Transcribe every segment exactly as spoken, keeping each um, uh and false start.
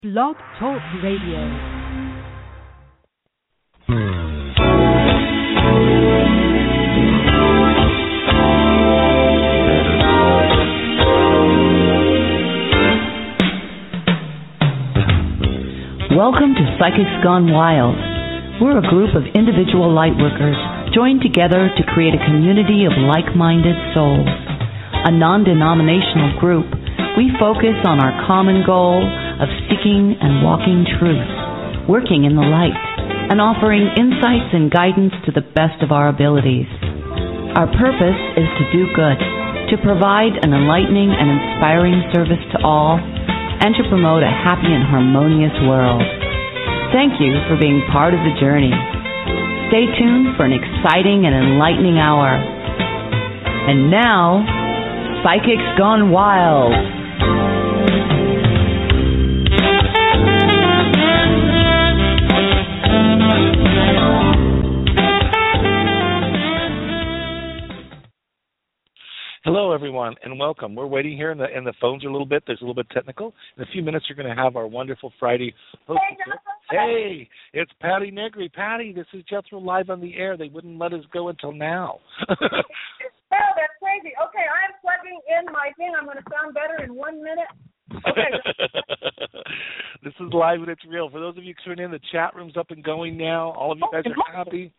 Blog Talk Radio. Welcome to Psychics Gone Wild. We're a group of individual lightworkers joined together to create a community of like-minded souls. A non-denominational group, we focus on our common goal of seeking and walking truth, working in the light, and offering insights and guidance to the best of our abilities. Our purpose is to do good, to provide an enlightening and inspiring service to all, and to promote a happy and harmonious world. Thank you for being part of the journey. Stay tuned for an exciting and enlightening hour. And now, Psychics Gone Wild. Hello, everyone, and welcome. We're waiting here, and the, and the phones are a little bit. There's a little bit technical. In a few minutes, you're going to have our wonderful Friday host. Hey, it's Patty Negri. Patty, this is Jethro live on the air. They wouldn't let us go until now. Oh, that's crazy. Okay, I'm plugging in my thing. I'm going to sound better in one minute. Okay. This is live and it's real. For those of you tuning in, the chat room's up and going now. All of you guys are happy.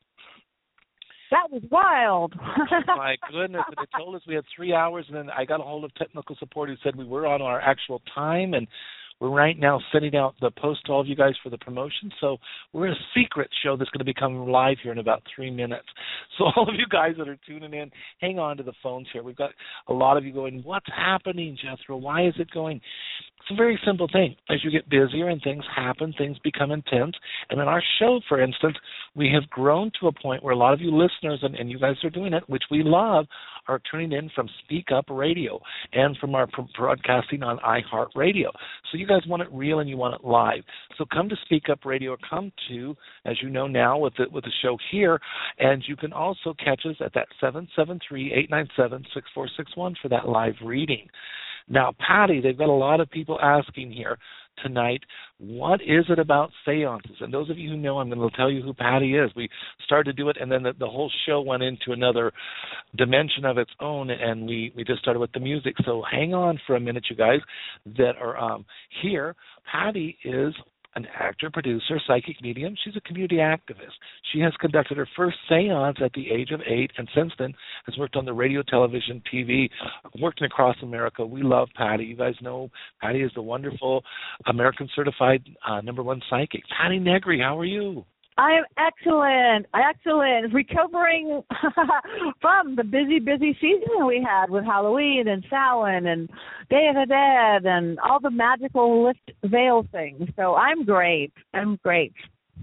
That was wild. Oh, my goodness. And they told us we had three hours, and then I got a hold of technical support who said we were on our actual time, and we're right now sending out the post to all of you guys for the promotion. So we're a secret show that's going to be coming live here in about three minutes. So all of you guys that are tuning in, hang on to the phones here. We've got a lot of you going, what's happening, Jethro? Why is it going? It's a very simple thing. As you get busier and things happen, things become intense. And in our show, for instance, we have grown to a point where a lot of you listeners, and, and you guys are doing it, which we love, are tuning in from Speak Up Radio and from our broadcasting on iHeartRadio. So you guys want it real and you want it live. So come to Speak Up Radio or come to, as you know now, with the, with the show here, and you can also catch us at that seven seven three, eight nine seven, six four six one for that live reading. Now, Patty, they've got a lot of people asking here tonight, what is it about seances? And those of you who know, I'm going to tell you who Patty is. We started to do it, and then the, the whole show went into another dimension of its own, and we, we just started with the music. So hang on for a minute, you guys that are um, here. Patty is an actor, producer, psychic medium. She's a community activist. She has conducted her first seance at the age of eight, and since then has worked on the radio, television, T V, working across America. We love Patty. You guys know Patty is the wonderful American certified uh, number one psychic. Patty Negri, how are you? I am excellent, excellent. Recovering from the busy, busy season we had with Halloween and Samhain and Day of the Dead and all the magical lift veil things. So I'm great. I'm great.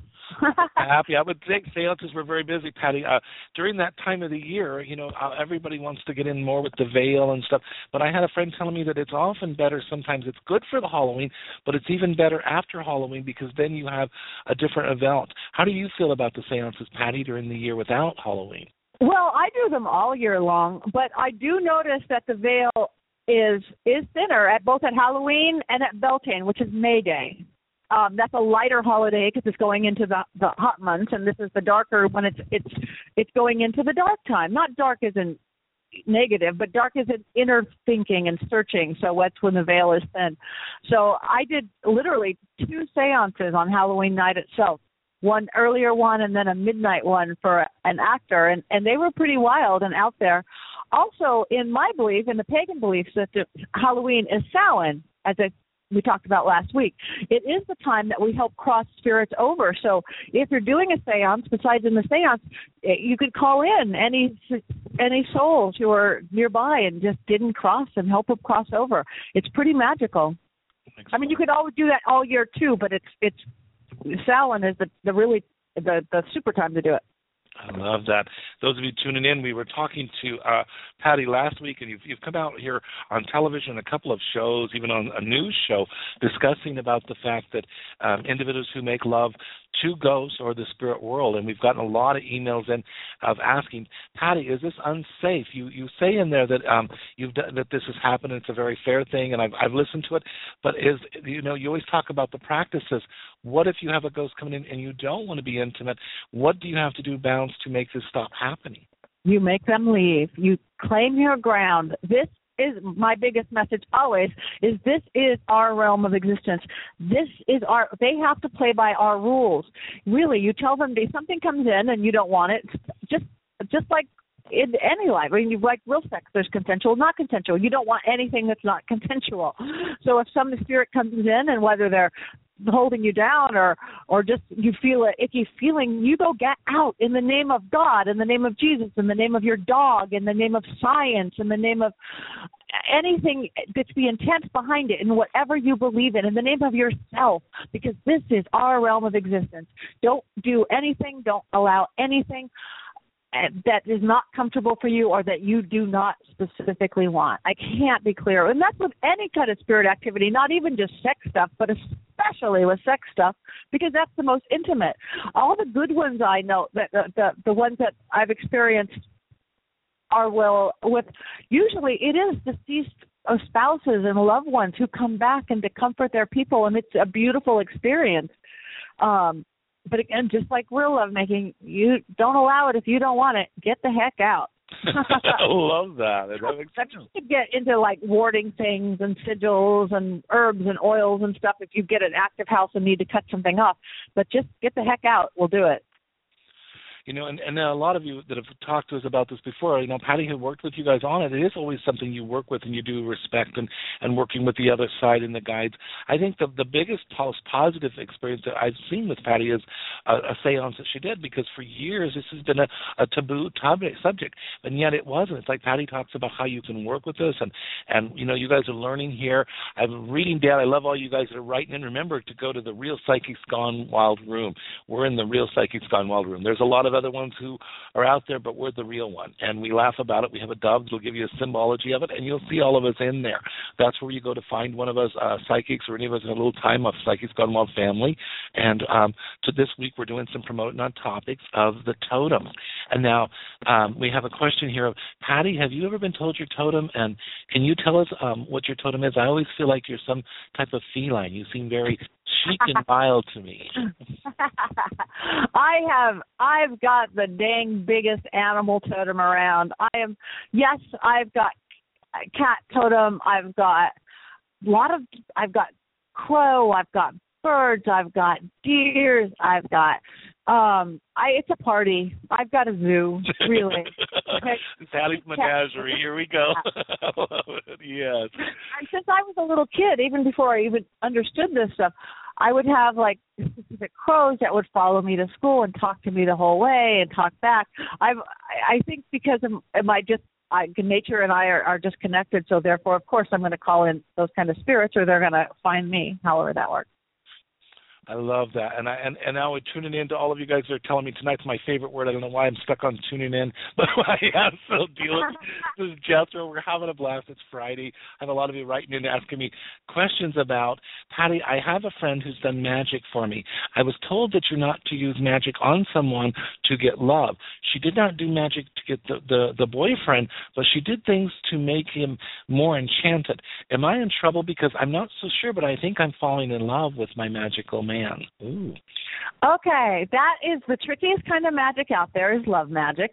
Happy. I would think seances were very busy, Patty. Uh, during that time of the year, you know, uh, everybody wants to get in more with the veil and stuff. But I had a friend telling me that it's often better. Sometimes it's good for the Halloween, but it's even better after Halloween because then you have a different event. How do you feel about the seances, Patty, during the year without Halloween? Well, I do them all year long, but I do notice that the veil is is thinner at both at Halloween and at Beltane, which is May Day. Um, that's a lighter holiday because it's going into the, the hot months, and this is the darker when it's it's it's going into the dark time. Not dark isn't negative, but dark is in inner thinking and searching. So that's when the veil is thin. So I did literally two seances on Halloween night itself. One earlier one and then a midnight one for an actor, and, and they were pretty wild and out there. Also, in my belief, in the pagan beliefs, that the Halloween is Samhain, as a we talked about last week. It is the time that we help cross spirits over. So if you're doing a seance, besides in the seance, you could call in any any souls who are nearby and just didn't cross and help them cross over. It's pretty magical. I mean, you could always do that all year too, but it's it's Samhain is the, the really the, the super time to do it. I love that. those of you tuning in, we were talking to uh, Patty last week, and you've, you've come out here on television, a couple of shows, even on a news show, discussing about the fact that um, individuals who make love to ghosts or the spirit world, and we've gotten a lot of emails in of asking, Patty, is this unsafe? You you say in there that um you've done, that this has happened, and it's a very fair thing, and I've I've listened to it, but is you know you always talk about the practices. What if you have a ghost coming in and you don't want to be intimate? What do you have to do, Bounce, to make this stop happening? You make them leave. You claim your ground. This is my biggest message always, is this is our realm of existence. This is our, they have to play by our rules. Really, you tell them if something comes in and you don't want it, just just like in any life. I mean, you like real sex, there's consensual, not consensual. You don't want anything that's not consensual. So if some spirit comes in, and whether they're holding you down or or just you feel an icky feeling, you go get out in the name of God, in the name of Jesus, in the name of your dog, in the name of science, in the name of anything that's the intent behind it, and whatever you believe in, in the name of yourself, because this is our realm of existence. Don't do anything, don't allow anything that is not comfortable for you or that you do not specifically want. I can't be clear. And that's with any kind of spirit activity, not even just sex stuff, but especially with sex stuff, because that's the most intimate. All the good ones I know, that the, the, the ones that I've experienced are well with, usually it is deceased spouses and loved ones who come back and to comfort their people, and it's a beautiful experience. Um, But again, just like real lovemaking, you don't allow it if you don't want it. Get the heck out. I love that. That makes sense. To get into like warding things and sigils and herbs and oils and stuff if you get an active house and need to cut something off. But just get the heck out. We'll do it. You know, and, and a lot of you that have talked to us about this before, you know, Patty had worked with you guys on it. It is always something you work with and you do respect, and, and working with the other side and the guides. I think the the biggest positive experience that I've seen with Patty is a, a seance that she did, because for years this has been a, a taboo topic, subject, and yet it wasn't. It's like Patty talks about how you can work with this, and, and you know, you guys are learning here. I'm reading down. I love all you guys that are writing in. Remember to go to the Real Psychics Gone Wild room. We're in the Real Psychics Gone Wild room. There's a lot of other ones who are out there, but we're the real one, and we laugh about it. We have a dove that'll give you a symbology of it, and you'll see all of us in there. That's where you go to find one of us uh, psychics, or any of us in a little time of Psychics Gone Wild family. And um, so this week we're doing some promoting on topics of the totem. And now um, we have a question here of, Patty, have you ever been told your totem, and can you tell us um, what your totem is? I always feel like you're some type of feline. You seem very chic and wild to me. I have, I've got the dang biggest animal totem around. I am, yes, I've got a cat totem. I've got a lot of, I've got crow. I've got birds. I've got deers. I've got, um, I, it's a party. I've got a zoo, really. Patty's menagerie. Here we go. I love it. Yes. And since I was a little kid, even before I even understood this stuff, I would have like specific crows that would follow me to school and talk to me the whole way and talk back. I've, I think because of my just I, nature and I are, are just connected, so therefore, of course, I'm going to call in those kind of spirits, or they're going to find me. However that works. I love that. And I and, and now we're tuning in to all of you guys that are telling me tonight's my favorite word. I don't know why I'm stuck on tuning in, but I am still dealing. This is Jethro. We're having a blast. It's Friday. I have a lot of you writing in asking me questions about, Patty, I have a friend who's done magic for me. I was told that you're not to use magic on someone to get love. She did not do magic to get the, the, the boyfriend, but she did things to make him more enchanted. Am I in trouble? Because I'm not so sure, but I think I'm falling in love with my magical man. Ooh. Okay, that is the trickiest kind of magic out there, is love magic.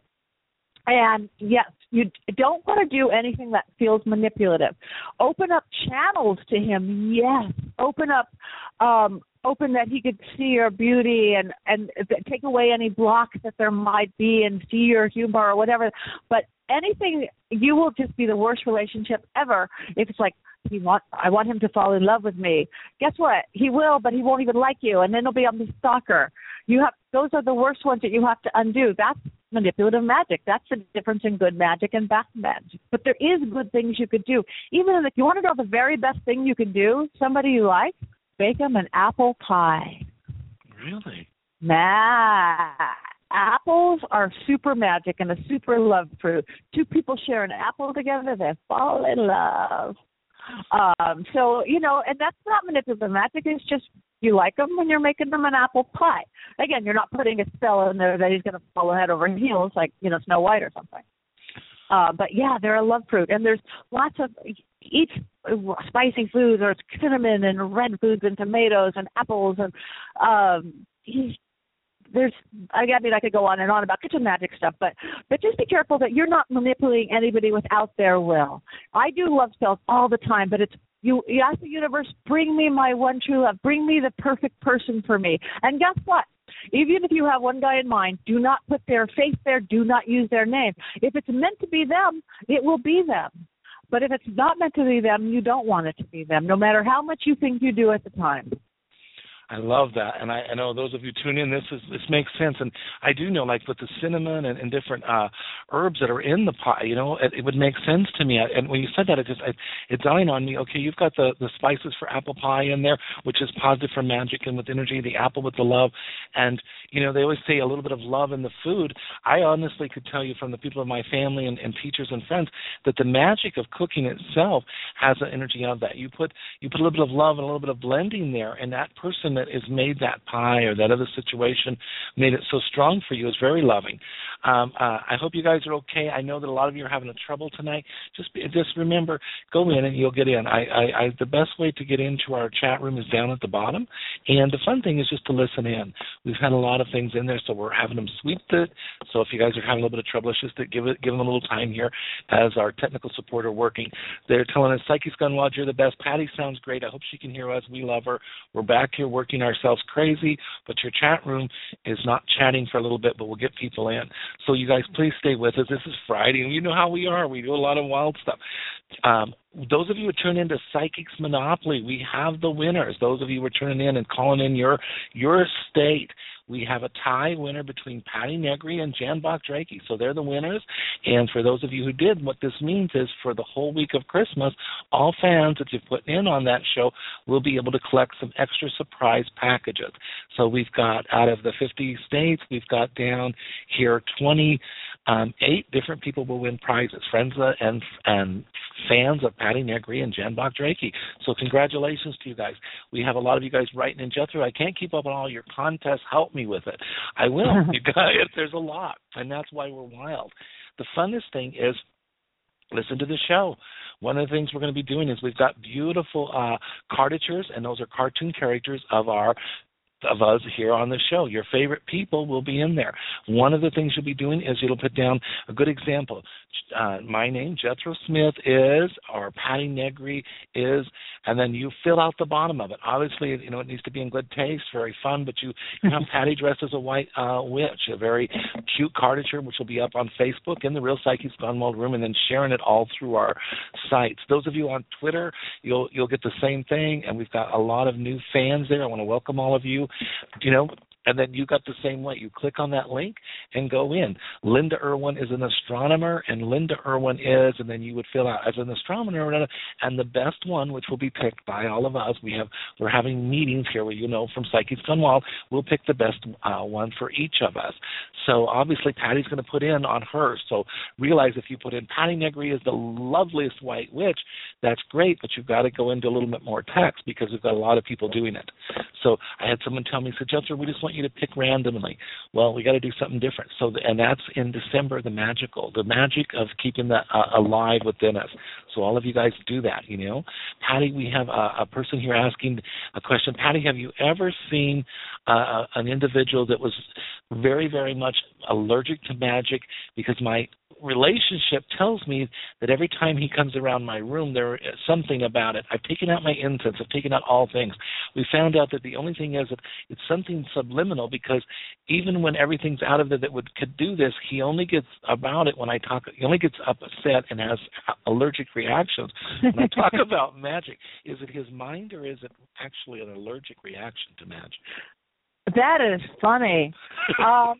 And yes, you don't want to do anything that feels manipulative. Open up channels to him, yes. Open up, um, open that he could see your beauty, and, and take away any blocks that there might be and see your humor or whatever. But anything, you will just be the worst relationship ever if it's like, He want, I want him to fall in love with me. Guess what? He will, but he won't even like you, and then he'll be on the stalker. You have those are the worst ones that you have to undo. That's manipulative magic. That's the difference in good magic and bad magic. But there is good things you could do. Even if you want to know the very best thing you could do, somebody you like, bake them an apple pie. Really? Nah. apples are super magic and a super love fruit. Two people share an apple together, they fall in love. Um, so, you know, and that's not manipulative magic. It's just you like them when you're making them an apple pie. Again, you're not putting a spell in there that he's going to fall head over heels like, you know, Snow White or something. Uh, but, yeah, they're a love fruit. And there's lots of each spicy foods, or it's cinnamon and red foods and tomatoes and apples. And um, there's, I mean, I could go on and on about kitchen magic stuff, but, but just be careful that you're not manipulating anybody without their will. I do love spells all the time, but it's you, you ask the universe, bring me my one true love, bring me the perfect person for me. And guess what? Even if you have one guy in mind, do not put their face there. Do not use their name. If it's meant to be them, it will be them. But if it's not meant to be them, you don't want it to be them, no matter how much you think you do at the time. I love that, and I, I know those of you tune in, this is this makes sense, and I do know, like with the cinnamon and, and different uh, herbs that are in the pie, you know, it, it would make sense to me. And when you said that, it just it, it dawned on me. Okay, you've got the, the spices for apple pie in there, which is positive for magic and with energy. The apple with the love, and you know they always say a little bit of love in the food. I honestly could tell you from the people of my family and, and teachers and friends that the magic of cooking itself has an energy of that. You put you put a little bit of love and a little bit of blending there, and that person that has made that pie or that other situation made it so strong for you is very loving. Um, uh, I hope you guys are okay. I know that a lot of you are having a trouble tonight. Just just remember, go in and you'll get in. I, I, I the best way to get into our chat room is down at the bottom, and the fun thing is just to listen in. We've had a lot of things in there, so we're having them sweep it. So if you guys are having a little bit of trouble, it's just to give it give them a little time here as our technical support are working. They're telling us, Psychic Gun Wild, you're the best. Patty sounds great. I hope she can hear us. We love her. We're back here working ourselves crazy, but your chat room is not chatting for a little bit, but we'll get people in. So you guys, please stay with us. This is Friday, and you know how we are. We do a lot of wild stuff. Um, those of you who turn into Psychics Monopoly, we have the winners. Those of you who are turning in and calling in your your state, we have a tie winner between Patty Negri and Jan Bach-Drakey. So they're the winners. And for those of you who did, what this means is for the whole week of Christmas, all fans that you've put in on that show will be able to collect some extra surprise packages. So we've got, out of the fifty states, we've got down here twenty-eight different people will win prizes, friends and and fans of Patty Negri and Jan Bach-Drakey. So congratulations to you guys. We have a lot of you guys writing in. Jethro, I can't keep up on all your contests. Help me with it. I will. You guys, there's a lot, and that's why we're wild. The funnest thing is listen to the show. One of the things we're going to be doing is we've got beautiful uh, caricatures, and those are cartoon characters of our of us here on the show. Your favorite people will be in there. One of the things you'll be doing is you'll put down a good example. Uh, my name, Jethro Smith, is, or Patty Negri is, and then you fill out the bottom of it. Obviously, you know, it needs to be in good taste, very fun, but you, you have Patty dressed as a white uh, witch, a very cute caricature, which will be up on Facebook in the Real Psychics Gone Wild room, and then sharing it all through our sites. Those of you on Twitter, you'll you'll get the same thing, and we've got a lot of new fans there. I want to welcome all of you. You know, and then you got the same way. You click on that link and go in. Linda Irwin is an astronomer, and Linda Irwin is, and then you would fill out as an astronomer, and the best one, which will be picked by all of us. We have we're having meetings here where, you know, from Psychics Gone Wild, we'll pick the best uh, one for each of us. So obviously Patty's going to put in on hers. So realize if you put in Patty Negri is the loveliest white witch, that's great, but you've got to go into a little bit more text because we've got a lot of people doing it. So I had someone tell me, so Jethro, we just want you to pick randomly. Well, we got to do something different. So, the, and that's in December, the magical, the magic of keeping that uh, alive within us. So all of you guys do that, you know. Patty, we have a, a person here asking a question. Patty, have you ever seen uh, an individual that was very, very much allergic to magic? Because my relationship tells me that every time he comes around my room, there is something about it. I've taken out my incense. I've taken out all things. We found out that the only thing is that it's something subliminal, because even when everything's out of it that would could do this, he only gets about it when I talk. He only gets upset and has allergic reactions when I talk about magic. Is it his mind, or is it actually an allergic reaction to magic? That is funny. um,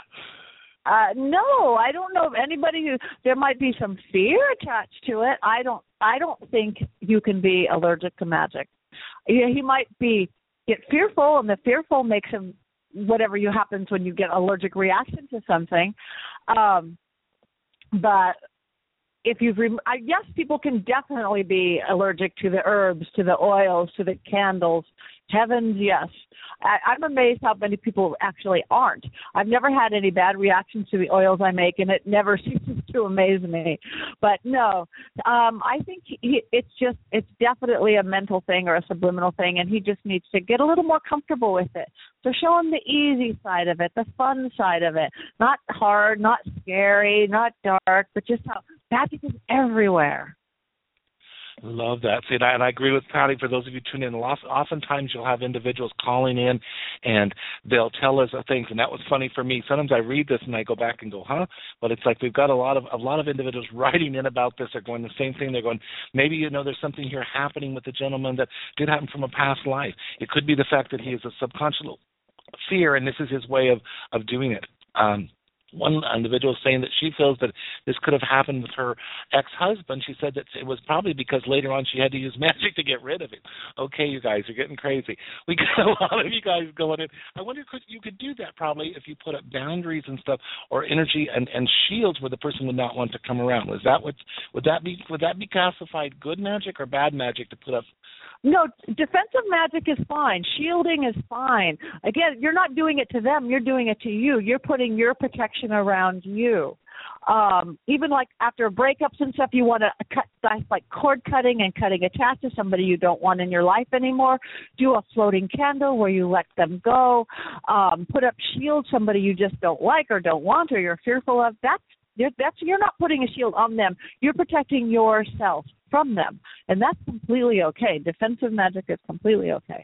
Uh, no, I don't know of anybody who, there might be some fear attached to it. I don't, I don't think you can be allergic to magic. He, he might be, get fearful, and the fearful makes him whatever you happens when you get allergic reaction to something. Um, but if you've, rem- I guess people can definitely be allergic to the herbs, to the oils, to the candles. Heavens, yes. I, I'm amazed how many people actually aren't. I've never had any bad reactions to the oils I make, and it never ceases to amaze me. But no, um, I think he, it's just, it's definitely a mental thing or a subliminal thing, and he just needs to get a little more comfortable with it. So show him the easy side of it, the fun side of it. Not hard, not scary, not dark, but just how magic is everywhere. Love that. See, and I, and I agree with Patty. For those of you tuning in, oftentimes you'll have individuals calling in, and they'll tell us things. And that was funny for me. Sometimes I read this and I go back and go, "Huh?" But it's like we've got a lot of a lot of individuals writing in about this. They're going the same thing. They're going, maybe you know, there's something here happening with the gentleman that did happen from a past life. It could be the fact that he has a subconscious fear, and this is his way of of doing it. Um, One individual saying that she feels that this could have happened with her ex-husband. She said that it was probably because later on she had to use magic to get rid of it. Okay, you guys are getting crazy. We got a lot of you guys going in. I wonder if you could do that probably if you put up boundaries and stuff, or energy and, and shields where the person would not want to come around. Was that what would that be? Would that be classified good magic or bad magic to put up? No, defensive magic is fine. Shielding is fine. Again, you're not doing it to them. You're doing it to you. You're putting your protection around you. Um, even like after breakups and stuff, you want to cut stuff like cord cutting and cutting attached to somebody you don't want in your life anymore. Do a floating candle where you let them go. Um, put up shields, somebody you just don't like or don't want or you're fearful of. That's That's you're not putting a shield on them. You're protecting yourself from them, and that's completely okay. Defensive magic is completely okay.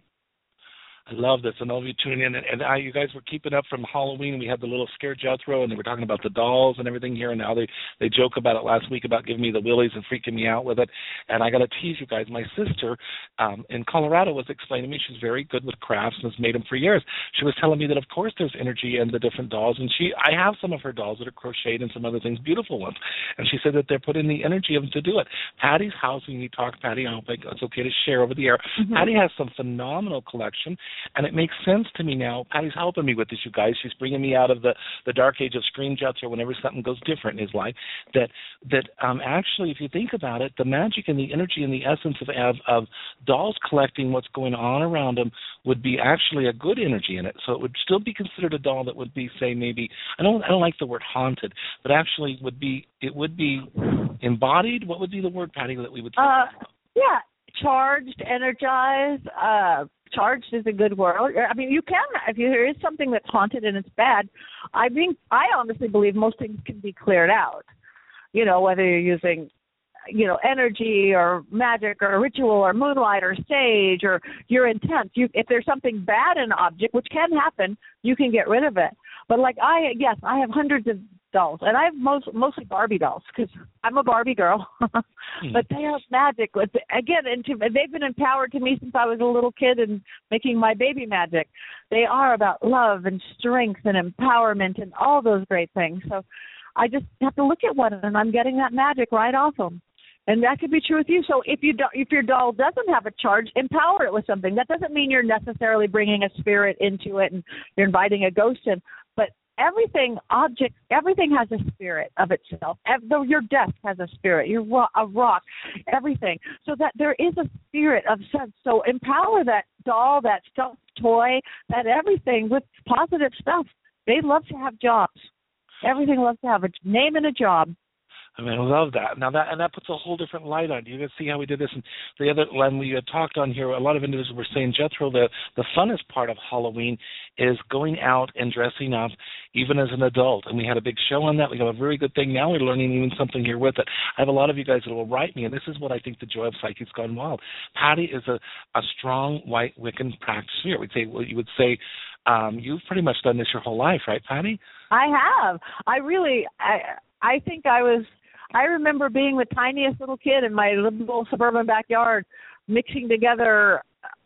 I love this, and all of you tuning in, and, and I, you guys were keeping up from Halloween. We had the little Scare Jethro, and they were talking about the dolls and everything here, and now they, they joke about it last week about giving me the willies and freaking me out with it. And I got to tease you guys. My sister um, in Colorado was explaining to me she's very good with crafts and has made them for years. She was telling me that, of course, there's energy in the different dolls, and she I have some of her dolls that are crocheted and some other things, beautiful ones. And she said that they're putting the energy of them to do it. Patty's house, when you talk, Patty, I hope it's okay to share over the air. Mm-hmm. Patty has some phenomenal collection, and it makes sense to me now. Patty's helping me with this, you guys. She's bringing me out of the, the dark age of screen jets, or whenever something goes different in his life, that that um, actually, if you think about it, the magic and the energy and the essence of, of, of dolls collecting what's going on around them would be actually a good energy in it. So it would still be considered a doll that would be, say, maybe, I don't I don't like the word haunted, but actually would be, it would be embodied. What would be the word, Patty, that we would say? Uh, yeah, charged, energized, uh, charged is a good word. I mean, you can, if there is something that's haunted and it's bad, I mean, I honestly believe most things can be cleared out. You know, whether you're using, you know, energy or magic or ritual or moonlight or sage or your intent. You, if there's something bad in an object, which can happen, you can get rid of it. But like I, yes, I have hundreds of dolls, and I have most, mostly Barbie dolls because I'm a Barbie girl. mm. But they have magic. Again, and to, they've been empowered to me since I was a little kid and making my baby magic. They are about love and strength and empowerment and all those great things. So I just have to look at one, and I'm getting that magic right off them. And that could be true with you. So if you do, if your doll doesn't have a charge, empower it with something. That doesn't mean you're necessarily bringing a spirit into it and you're inviting a ghost in. But everything, object, everything has a spirit of itself. Though your desk has a spirit, your ro- a rock, everything. So that there is a spirit of sense. So empower that doll, that stuffed toy, that everything with positive stuff. They love to have jobs. Everything loves to have a name and a job. I mean, I love that. Now that and that puts a whole different light on it. You can see how we did this. And the other, when we had talked on here, a lot of individuals were saying, Jethro, the the funnest part of Halloween is going out and dressing up, even as an adult. And we had a big show on that. We have a very good thing. Now we're learning even something here with it. I have a lot of you guys that will write me, and this is what I think the joy of Psychics Gone Wild. Patty is a, a strong white Wiccan practitioner. We'd say, well, you would say, um, you've pretty much done this your whole life, right, Patty? I have. I really, I I think I was. I remember being the tiniest little kid in my little suburban backyard, mixing together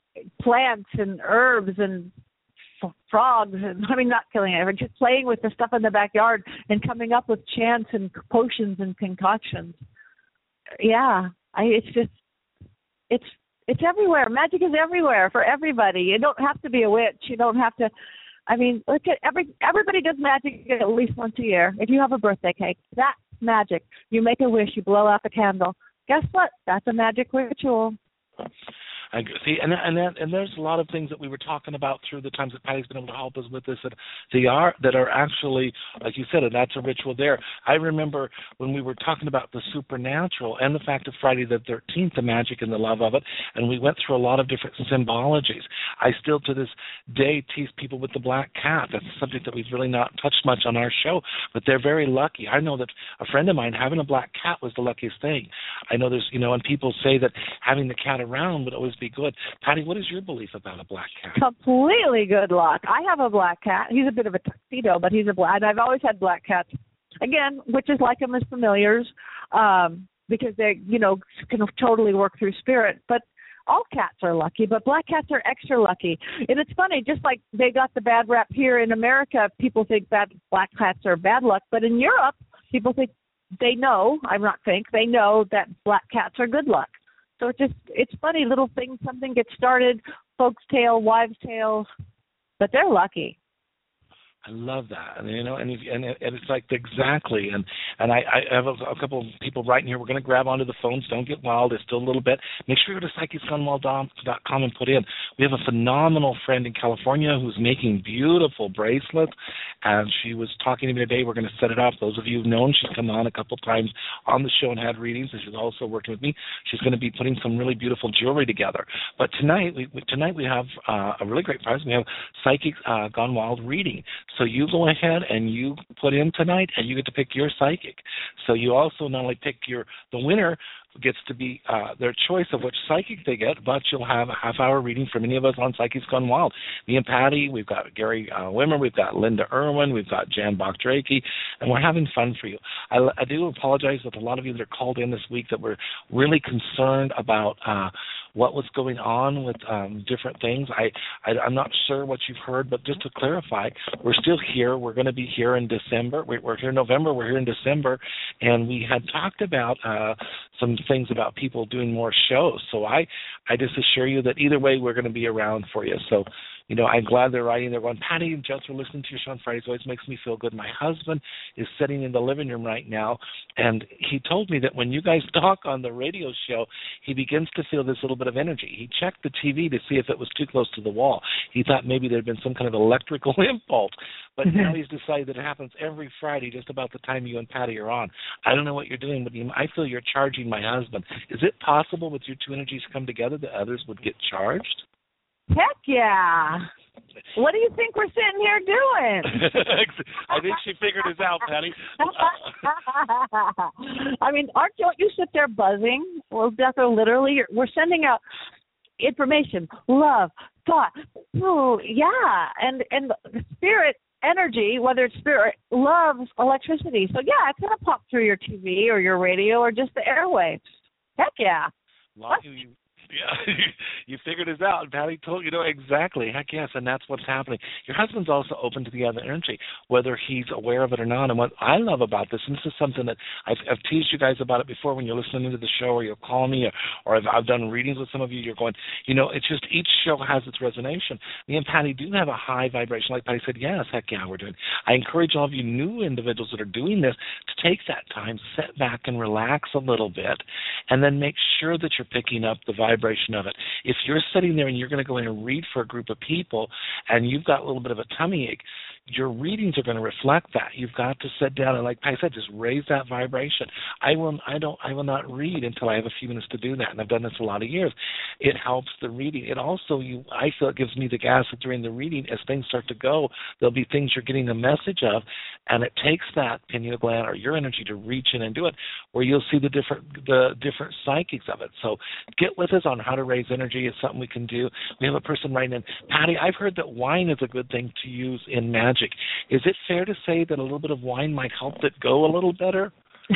plants and herbs and f- frogs, and I mean, not killing it, but just playing with the stuff in the backyard and coming up with chants and potions and concoctions. Yeah, I, it's just, it's it's everywhere. Magic is everywhere for everybody. You don't have to be a witch. You don't have to. I mean, look at every everybody does magic at least once a year. If you have a birthday cake, that's magic. You make a wish, you blow out the candle. Guess what? That's a magic ritual. I see, and and that, and there's a lot of things that we were talking about through the times that Patty's been able to help us with this that they are that are actually, like you said, and that's a ritual there. I remember when we were talking about the supernatural and the fact of Friday the thirteenth, the magic and the love of it, and we went through a lot of different symbologies. I still to this day tease people with the black cat. That's a subject that we've really not touched much on our show, but they're very lucky. I know that a friend of mine having a black cat was the luckiest thing. I know there's, you know, and people say that having the cat around would always be good. Patty, what is your belief about a black cat? Completely good luck. I have a black cat. He's a bit of a tuxedo, but he's a black. I've always had black cats. Again, witches like them as familiars um, because they, you know, can totally work through spirit. But all cats are lucky, but black cats are extra lucky. And it's funny, just like they got the bad rap here in America, people think that black cats are bad luck. But in Europe, people think they know, I not think, they know that black cats are good luck. So it's just, it's funny, little things, something gets started, folks' tale, wives' tales, but they're lucky. I love that, and you know, and, if, and, and it's like exactly, and and I, I have a, a couple of people writing here. We're going to grab onto the phones. Don't get wild. There's still a little bit. Make sure you go to psychics gone wild dot com and put in. We have a phenomenal friend in California who's making beautiful bracelets, and she was talking to me today. We're going to set it up. Those of you who've known, she's come on a couple of times on the show and had readings, and she's also working with me. She's going to be putting some really beautiful jewelry together. But tonight, we, we tonight we have uh, a really great prize. We have Psychics uh, Gone Wild reading. So you go ahead and you put in tonight, and you get to pick your psychic. So you also not only pick your the winner gets to be uh, their choice of which psychic they get, but you'll have a half-hour reading from any of us on Psychics Gone Wild. Me and Patty, we've got Gary uh, Wimmer, we've got Linda Irwin, we've got Jan Bach-Drakey, and we're having fun for you. I, I do apologize with a lot of you that are called in this week that were really concerned about uh, what was going on with um, different things. I, I, I'm not sure what you've heard, but just to clarify, we're still here. We're going to be here in December. We're, we're here in November. We're here in December, and we had talked about uh, some things about people doing more shows. So I, I just assure you that either way, we're going to be around for you. So, you know, I'm glad they're writing. They're going, Patty and Jess, we're listening to your show on Fridays. It always makes me feel good. My husband is sitting in the living room right now, and he told me that when you guys talk on the radio show, he begins to feel this little bit of energy. He checked the T V to see if it was too close to the wall. He thought maybe there had been some kind of electrical impulse, but now he's decided that it happens every Friday just about the time you and Patty are on. I don't know what you're doing, but I feel you're charging my husband. Is it possible with your two energies come together that others would get charged? Heck yeah. What do you think we're sitting here doing? I think she figured this out, Patty. I mean, aren't don't you sit there buzzing? Well, that's literally, we're sending out information, love, thought. Oh, yeah. And, and the spirit energy, whether it's spirit, loves electricity. So, yeah, it's going to pop through your T V or your radio or just the airwaves. Heck yeah. Love you. Yeah, you figured this out, and Patty told you know exactly. Heck yes, and that's what's happening. Your husband's also open to the other energy, whether he's aware of it or not. And what I love about this, and this is something that I've, I've teased you guys about it before when you're listening to the show, or you'll call me, or, or I've, I've done readings with some of you. You're going, you know, it's just each show has its resonation. Me and Patty do have a high vibration. Like Patty said, yes, heck yeah, we're doing. I encourage all of you new individuals that are doing this to take that time, sit back and relax a little bit, and then make sure that you're picking up the vibration of it. If you're sitting there and you're going to go in and read for a group of people and you've got a little bit of a tummy ache, your readings are going to reflect that. You've got to sit down and, like I said, just raise that vibration. I will, I don't, I will not read until I have a few minutes to do that, and I've done this a lot of years. It helps the reading. It also, you, I feel, it gives me the gas that during the reading, as things start to go, there'll be things you're getting a message of, and it takes that pineal gland or your energy to reach in and do it, where you'll see the different, the different psychics of it. So get with us on how to raise energy. It's something we can do. We have a person writing in, Patty, I've heard that wine is a good thing to use in magic. Is it fair to say that a little bit of wine might help it go a little better?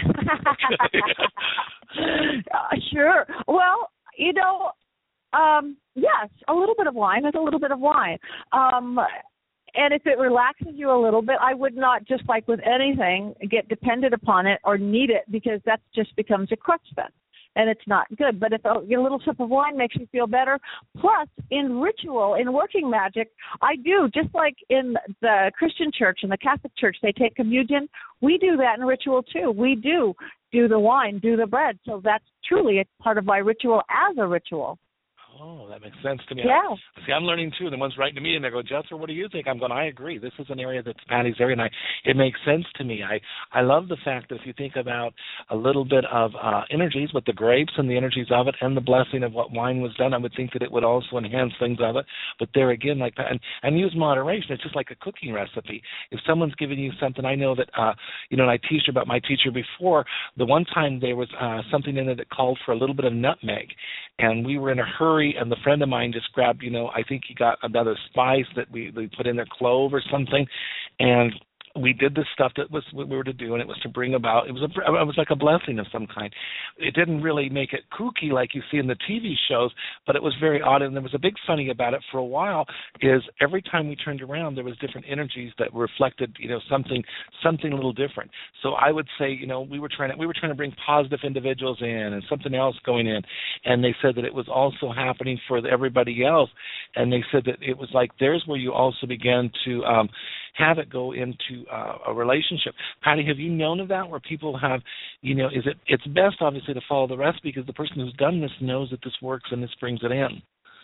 uh, sure. Well, you know, um, yes, a little bit of wine is a little bit of wine. Um, and if it relaxes you a little bit, I would not, just like with anything, get dependent upon it or need it, because that just becomes a crutch then. and it's not good. But if a, a little sip of wine makes you feel better, plus in ritual, in working magic, I do, just like in the Christian church and the Catholic church, they take communion, we do that in ritual too. We do do the wine, do the bread. So that's truly a part of my ritual as a ritual. Oh, that makes sense to me. Yeah. See, I'm learning too. The one's writing to me and they go, Jessica, what do you think? I'm going, I agree. This is an area that's Patty's area, and I, it makes sense to me. I, I love the fact that if you think about a little bit of uh, energies with the grapes and the energies of it and the blessing of what wine was done, I would think that it would also enhance things of it. But there again, like and, and use moderation. It's just like a cooking recipe. If someone's giving you something, I know that, uh, you know, and I teased about my teacher before, the one time there was uh, something in it that called for a little bit of nutmeg, and we were in a hurry, and the friend of mine just grabbed, you know, I think he got another spice that we, we put in there, clove or something, and we did the stuff that was what we were to do, and it was to bring about, it was a, it was like a blessing of some kind. It didn't really make it kooky like you see in the T V shows, but it was very odd, and there was a big funny about it for a while, is every time we turned around, there was different energies that reflected, you know, something, something a little different. So I would say, you know, we were trying to, we were trying to bring positive individuals in and something else going in, and they said that it was also happening for everybody else, and they said that it was like there's where you also began to um, have it go into uh, a relationship. Patty, have you known of that where people have, you know, is it, it's best obviously to follow the recipe because the person who's done this knows that this works and this brings it in.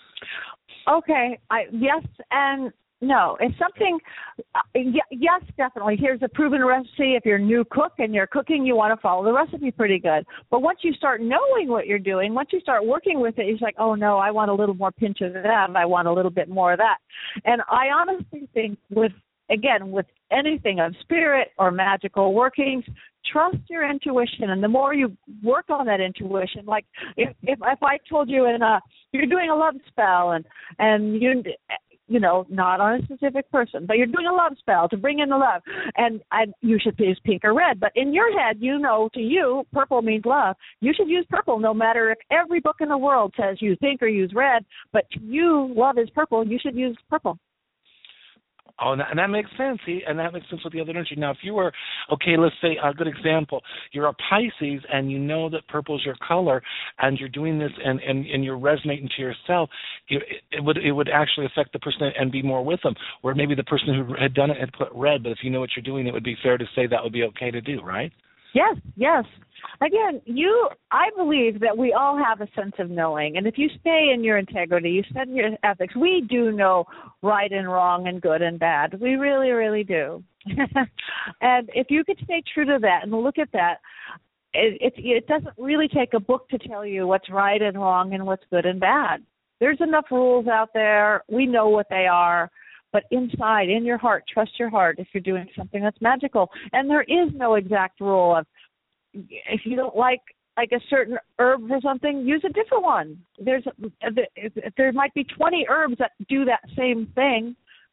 Okay, I, yes and no. It's something, uh, y- yes, definitely. Here's a proven recipe. If you're a new cook and you're cooking, you want to follow the recipe pretty good. But once you start knowing what you're doing, once you start working with it, you're like, oh, no, I want a little more pinch of that. I want a little bit more of that. And I honestly think with, again, with anything of spirit or magical workings, trust your intuition. And the more you work on that intuition, like if if, if I told you in a, you're doing a love spell and, and you, you know, not on a specific person, but you're doing a love spell to bring in the love, and, and you should use pink or red. But in your head, you know, to you, purple means love. You should use purple no matter if every book in the world says use pink or use red, but to you, love is purple. You should use purple. Oh, and that, and that makes sense, see? And that makes sense with the other energy. Now, if you were, okay, let's say a good example, you're a Pisces and you know that purple is your color and you're doing this and, and, and you're resonating to yourself, it, it would it would actually affect the person and be more with them. Where maybe the person who had done it had put red, but if you know what you're doing, it would be fair to say that would be okay to do, right? Yes, yes. Again, you, I believe that we all have a sense of knowing, and if you stay in your integrity, you stay in your ethics, we do know right and wrong and good and bad. We really, really do. And if you could stay true to that and look at that, it, it, it doesn't really take a book to tell you what's right and wrong and what's good and bad. There's enough rules out there. We know what they are. But inside, in your heart, trust your heart if you're doing something that's magical. And there is no exact rule of, if you don't like like a certain herb or something, use a different one. There's there might be twenty herbs that do that same thing.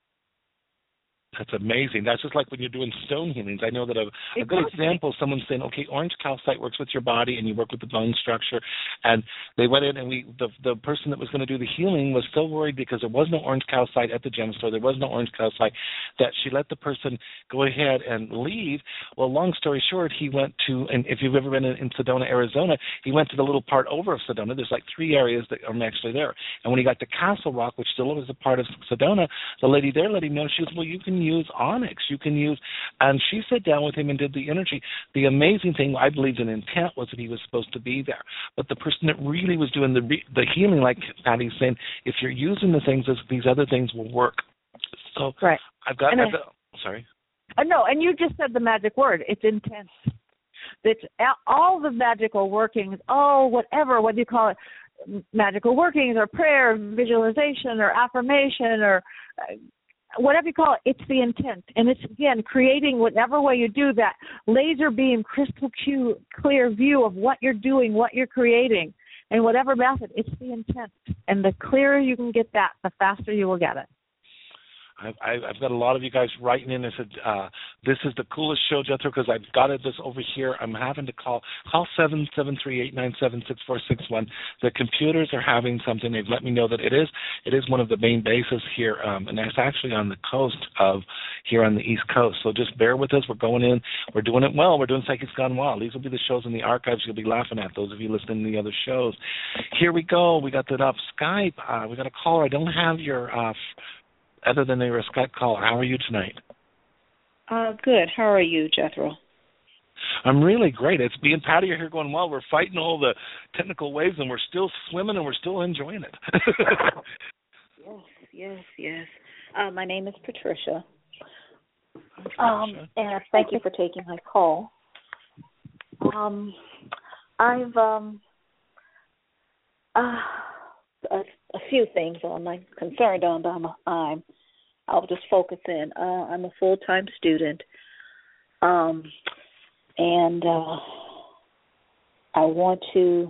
That's amazing. That's just like when you're doing stone healings. I know that a, a good example, someone's saying, okay, orange calcite works with your body and you work with the bone structure. And they went in and we the the person that was going to do the healing was so worried because there was no orange calcite at the gem store. There was no orange calcite that she let the person go ahead and leave. Well, long story short, he went to, and if you've ever been in, in Sedona, Arizona, he went to the little part over of Sedona. There's like three areas that are actually there. And when he got to Castle Rock, which still is a part of Sedona, the lady there let him know, she was, well, you can use onyx, you can use, and she sat down with him and did the energy. The amazing thing, I believed in intent, was that he was supposed to be there. But the person that really was doing the re- the healing, like Patty's saying, if you're using the things, these other things will work. So right. I've got, and I've I, got sorry. Uh, no, and you just said the magic word. It's intent. It's all the magical workings, oh, whatever, what do you call it, magical workings or prayer, visualization or affirmation or uh, whatever you call it, it's the intent. And it's, again, creating whatever way you do that laser beam, crystal clear view of what you're doing, what you're creating, and whatever method, it's the intent. And the clearer you can get that, the faster you will get it. I've, I've got a lot of you guys writing in and said, uh, this is the coolest show, Jethro, because I've got it this over here. I'm having to call. Call seven seven three, eight nine seven, six four six one. The computers are having something. They've let me know that it is it is one of the main bases here, um, and it's actually on the coast of here on the East Coast. So just bear with us. We're going in. We're doing it well. We're doing Psychics Gone Wild. These will be the shows in the archives you'll be laughing at, those of you listening to the other shows. Here we go. We got that up. Skype. Uh, we got a caller. I don't have your, uh, other than they were a Skype caller. How are you tonight? Uh, good. How are you, Jethro? I'm really great. It's me and Patty are here going, well, we're fighting all the technical waves, and we're still swimming, and we're still enjoying it. yes, yes, yes. Uh, my name is Patricia. Um, and thank you for taking my call. Um, I've um, uh, a, a few things I'm concerned on, but I'm, I'm I'll just focus in. Uh, I'm a full-time student, um, and uh, I want to.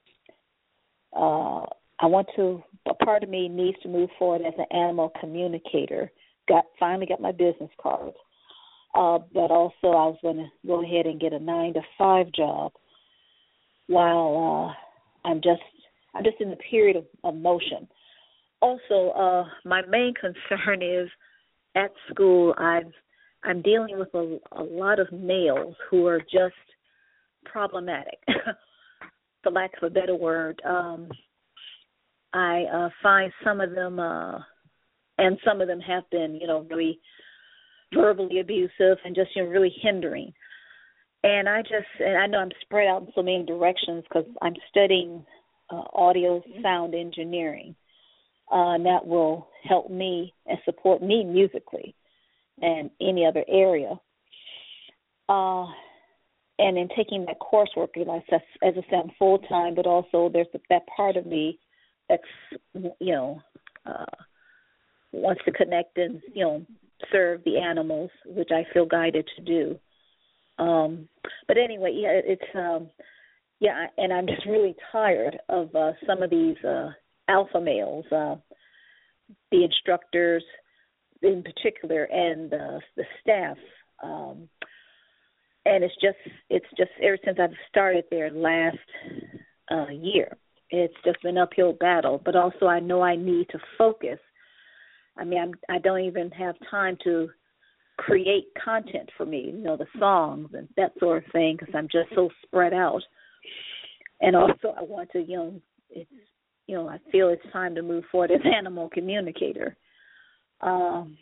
Uh, I want to. A part of me needs to move forward as an animal communicator. Got finally got my business cards, uh, but also I was going to go ahead and get a nine to five job while uh, I'm just I'm just in the period of, of motion. Also, uh, my main concern is at school I've I'm dealing with a, a lot of males who are just problematic, for lack of a better word. Um, I uh, find some of them. Uh, And some of them have been, you know, really verbally abusive and just, you know, really hindering. And I just, and I know I'm spread out in so many directions because I'm studying uh, audio sound engineering. Uh, and that will help me and support me musically and any other area. Uh, and in taking that coursework, you know, as I said, I'm full-time, but also there's that part of me that's, you know, uh, wants to connect and, you know, serve the animals, which I feel guided to do. Um, but anyway, yeah, it's, um, yeah, and I'm just really tired of uh, some of these uh, alpha males, uh, the instructors in particular, and uh, the staff. Um, and it's just, it's just ever since I've started there last uh, year, it's just been an uphill battle. But also I know I need to focus. I mean, I'm, I don't even have time to create content for me, you know, the songs and that sort of thing, because I'm just so spread out. And also I want to, you know, it's, you know, I feel it's time to move forward as animal communicator. Um,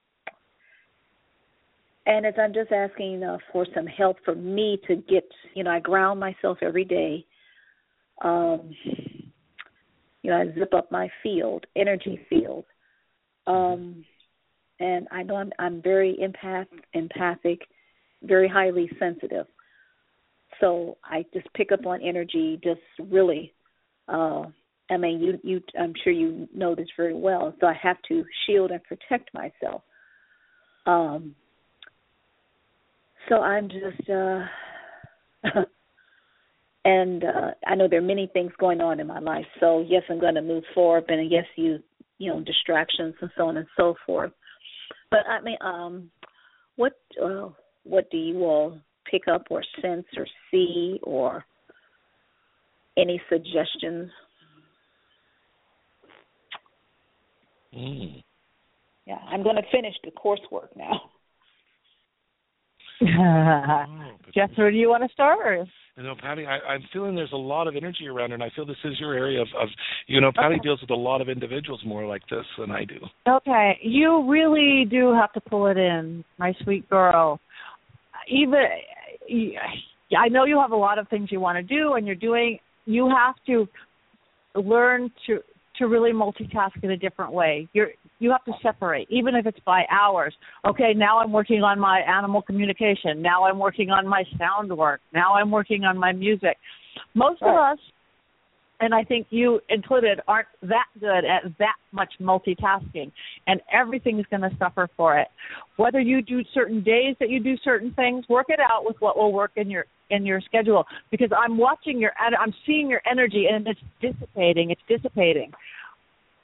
and as I'm just asking uh, for some help for me to get, you know, I ground myself every day. Um, you know, I zip up my field, energy field. Um, and I know I'm, I'm very empath, empathic, very highly sensitive. So I just pick up on energy, just really, uh, I mean, you, you, I'm sure you know this very well. So I have to shield and protect myself. Um, so I'm just, uh, and uh, I know there are many things going on in my life. So yes, I'm going to move forward, and yes, you, you know, distractions and so on and so forth. But I mean, um, what, uh, what do you all pick up or sense or see, or any suggestions? Mm. Yeah, I'm going to finish the coursework now. oh, Jethro, do you want to start? Or? You know, Patty, I, I'm feeling there's a lot of energy around her, and I feel this is your area of, of you know, Patty okay. deals with a lot of individuals more like this than I do. Okay, you really do have to pull it in, my sweet girl. Even, I know you have a lot of things you want to do, and you're doing, you have to learn to to really multitask in a different way. You're you have to separate, even if it's by hours. Okay, now I'm working on my animal communication. Now I'm working on my sound work. Now I'm working on my music. Most right. of us, and I think you included, aren't that good at that much multitasking, and everything's going to suffer for it. Whether you do certain days that you do certain things, work it out with what will work in your in your schedule, because I'm watching your, I'm seeing your energy, and it's dissipating. It's dissipating.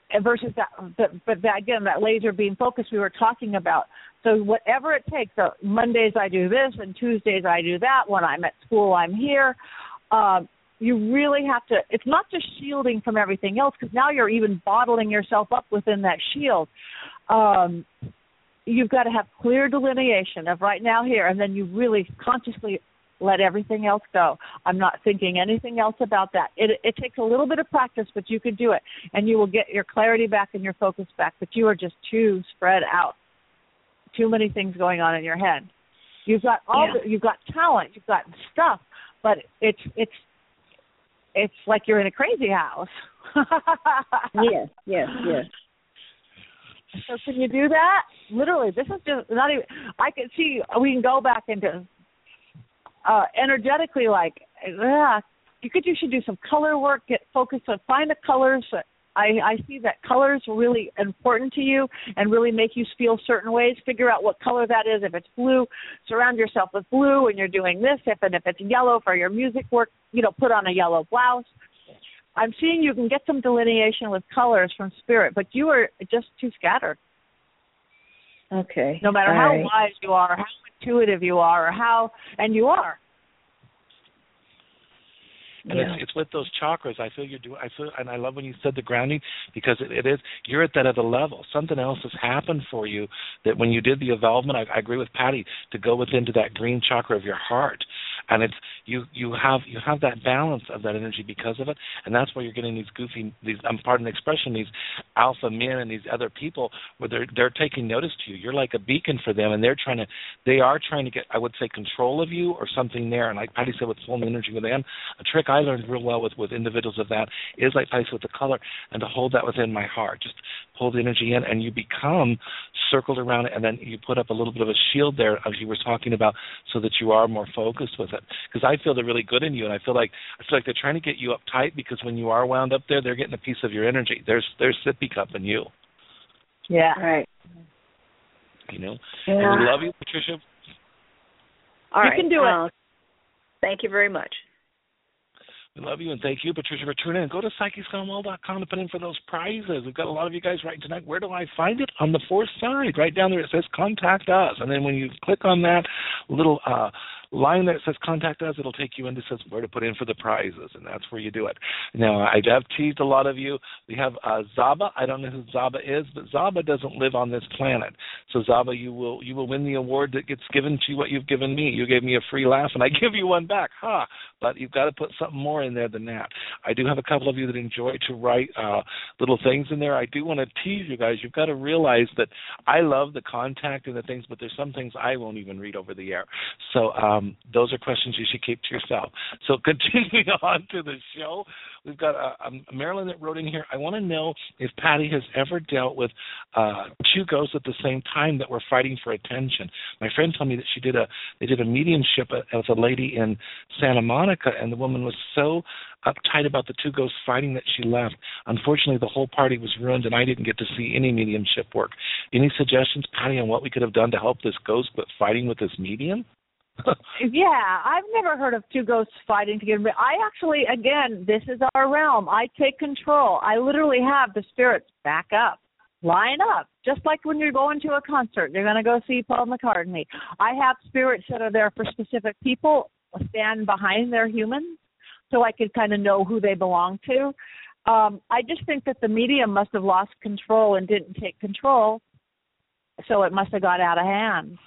versus that, but, but that, again, that laser beam focus we were talking about. So whatever it takes, so Mondays I do this and Tuesdays I do that. When I'm at school, I'm here. Um, you really have to, it's not just shielding from everything else, because now you're even bottling yourself up within that shield. Um, you've got to have clear delineation of right now, here, and then you really consciously let everything else go. I'm not thinking anything else about that. It, it takes a little bit of practice, but you can do it, and you will get your clarity back and your focus back, but you are just too spread out. Too many things going on in your head. You've got all yeah. the, you've got talent, you've got stuff, but it's it's it's like you're in a crazy house. yes, yes, yes. So can you do that? Literally, this is just not even. I can see we can go back into uh, energetically, like yeah. You could you should do some color work. Get focused on find the colors. I, I see that colors are really important to you and really make you feel certain ways. Figure out what color that is. If it's blue, surround yourself with blue when you're doing this. If and if it's yellow for your music work, you know, put on a yellow blouse. I'm seeing you can get some delineation with colors from spirit, but you are just too scattered. Okay. No matter All how right. wise you are, or how intuitive you are, or how, and you are. And yeah. it's, it's with those chakras. I feel you're doing. I feel, and I love when you said the grounding, because it, it is. You're at that other level. Something else has happened for you that when you did the involvement, I, I agree with Patty to go within to that green chakra of your heart, and it's you. You have you have that balance of that energy because of it, and that's why you're getting these goofy. These I'm pardon the expression. These alpha men and these other people where they're they're taking notice to you. You're like a beacon for them, and they're trying to. They are trying to get, I would say, control of you or something there. And like Patty said, with pulling the energy within, a trick I learned real well with, with individuals of that is like Patty said with the color, and to hold that within my heart. Just pull the energy in, and you become circled around it, and then you put up a little bit of a shield there, as you were talking about, so that you are more focused with it. Because I feel they're really good in you, and I feel like I feel like they're trying to get you uptight, because when you are wound up there, they're getting a piece of your energy. There's there's sippy cup in you. Yeah. Right. You know. Yeah. And we love you, Patricia. All you right. can do uh, it. Thank you very much. We love you, and thank you, Patricia, for tuning in. Go to psychics gone wild dot com to put in for those prizes. We've got a lot of you guys writing tonight. Where do I find it? On the fourth side, right down there, it says Contact Us. And then when you click on that little uh, line that says Contact Us, it'll take you into says where to put in for the prizes, and that's where you do it. Now, I have teased a lot of you. We have uh, Zaba. I don't know who Zaba is, but Zaba doesn't live on this planet. So, Zaba, you will you will win the award that gets given to you, what you've given me. You gave me a free laugh, and I give you one back. Ha! Huh. But you've got to put something more in there than that. I do have a couple of you that enjoy to write uh, little things in there. I do want to tease you guys. You've got to realize that I love the contact and the things, but there's some things I won't even read over the air. So um, those are questions you should keep to yourself. So continuing on to the show, we've got uh, um, Marilyn that wrote in here. I want to know if Patty has ever dealt with uh, two ghosts at the same time that were fighting for attention. My friend told me that she did a they did a mediumship with a lady in Santa Monica, and the woman was so uptight about the two ghosts fighting that she left. Unfortunately, the whole party was ruined, and I didn't get to see any mediumship work. Any suggestions, Patty, on what we could have done to help this ghost quit fighting with this medium? Yeah, I've never heard of two ghosts fighting together. But I actually, again, this is our realm. I take control. I literally have the spirits back up, line up, just like when you're going to a concert. You're going to go see Paul McCartney. I have spirits that are there for specific people, stand behind their humans, so I could kind of know who they belong to. Um, I just think that the medium must have lost control and didn't take control, so it must have got out of hand.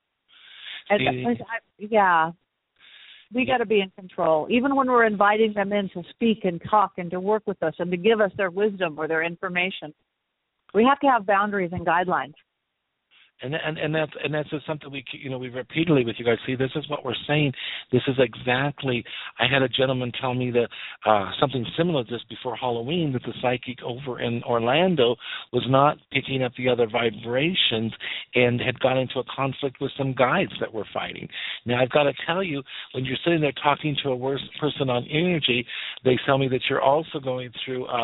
And, I, yeah, we got to be in control, even when we're inviting them in to speak and talk and to work with us and to give us their wisdom or their information. We have to have boundaries and guidelines. And and and that's and that's just something we you know we repeatedly with you guys. See, this is what we're saying. This is exactly. I had a gentleman tell me that uh, something similar to this before Halloween, that the psychic over in Orlando was not picking up the other vibrations and had got into a conflict with some guides that were fighting. Now I've got to tell you, when you're sitting there talking to a worse person on energy, they tell me that you're also going through. Uh,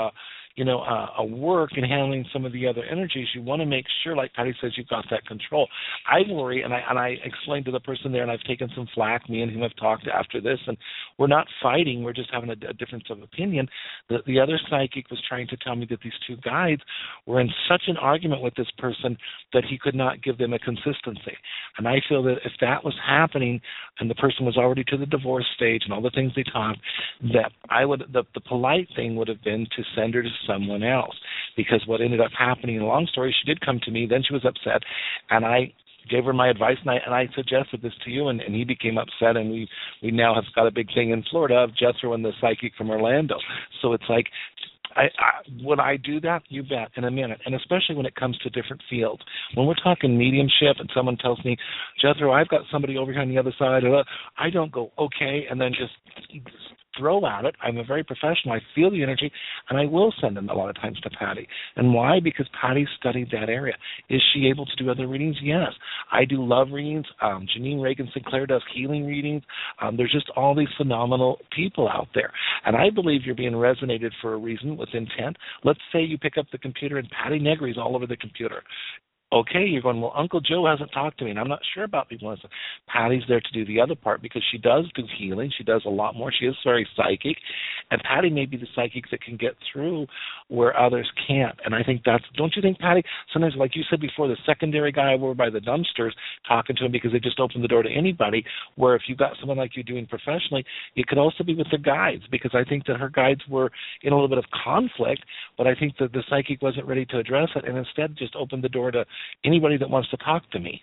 you know, uh, a work in handling some of the other energies, you want to make sure, like Patty says, you've got that control. I worry, and I and I explained to the person there, and I've taken some flack, me and him have talked after this, and we're not fighting, we're just having a, a difference of opinion. The, the other psychic was trying to tell me that these two guides were in such an argument with this person that he could not give them a consistency. And I feel that if that was happening and the person was already to the divorce stage and all the things they talked, that I would, the, the polite thing would have been to send her to someone else. Because what ended up happening, long story, she did come to me, then she was upset, and I gave her my advice, and I, and I suggested this to you, and, and he became upset, and we, we now have got a big thing in Florida of Jethro and the psychic from Orlando. So it's like, I, I, would I do that? You bet, in a minute, and especially when it comes to different fields. When we're talking mediumship and someone tells me, Jethro, I've got somebody over here on the other side, I don't go, okay, and then just throw at it. I'm a very professional. I feel the energy, and I will send them a lot of times to Patty. And why? Because Patty studied that area. Is she able to do other readings? Yes. I do love readings. Um, Janine Reagan Sinclair does healing readings. Um, there's just all these phenomenal people out there. And I believe you're being resonated for a reason with intent. Let's say you pick up the computer and Patty Negri's all over the computer. Okay, you're going, well, Uncle Joe hasn't talked to me, and I'm not sure about people. Patty's there to do the other part because she does do healing. She does a lot more. She is very psychic, and Patty may be the psychic that can get through where others can't. And I think that's, don't you think, Patty, sometimes, like you said before, the secondary guy over by the dumpsters talking to him because they just opened the door to anybody, where if you've got someone like you doing professionally, it could also be with the guides, because I think that her guides were in a little bit of conflict, but I think that the psychic wasn't ready to address it and instead just opened the door to anybody that wants to talk to me.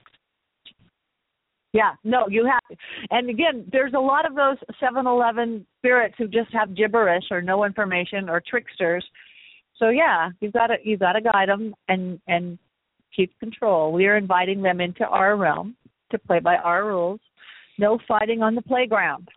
Yeah, no, you have. And again, there's a lot of those seven eleven spirits who just have gibberish or no information or tricksters. So yeah, you've got to you've got to guide them and and keep control. We are inviting them into our realm to play by our rules. No fighting on the playground.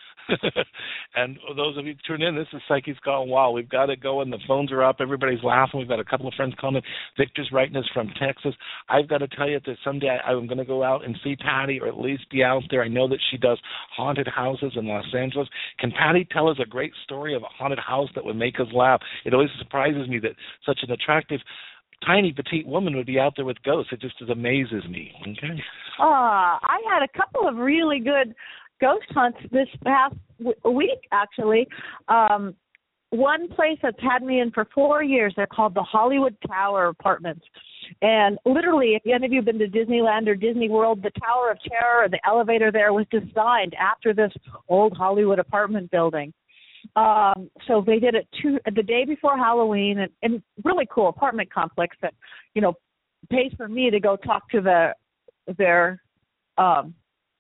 And those of you who tune in, this is Psychics Gone Wild. We've got to go, and the phones are up. Everybody's laughing. We've got a couple of friends calling. Victor's writing us from Texas. I've got to tell you that someday I'm going to go out and see Patty, or at least be out there. I know that she does haunted houses in Los Angeles. Can Patty tell us a great story of a haunted house that would make us laugh? It always surprises me that such an attractive, tiny, petite woman would be out there with ghosts. It just amazes me. Okay. Uh, I had a couple of really good ghost hunts this past w- week, actually. Um, one place that's had me in for four years, they're called the Hollywood Tower Apartments. And literally, if any of you have been to Disneyland or Disney World, the Tower of Terror, the elevator there was designed after this old Hollywood apartment building. Um, so they did it two, the day before Halloween, and, and really cool apartment complex that, you know, pays for me to go talk to the their um,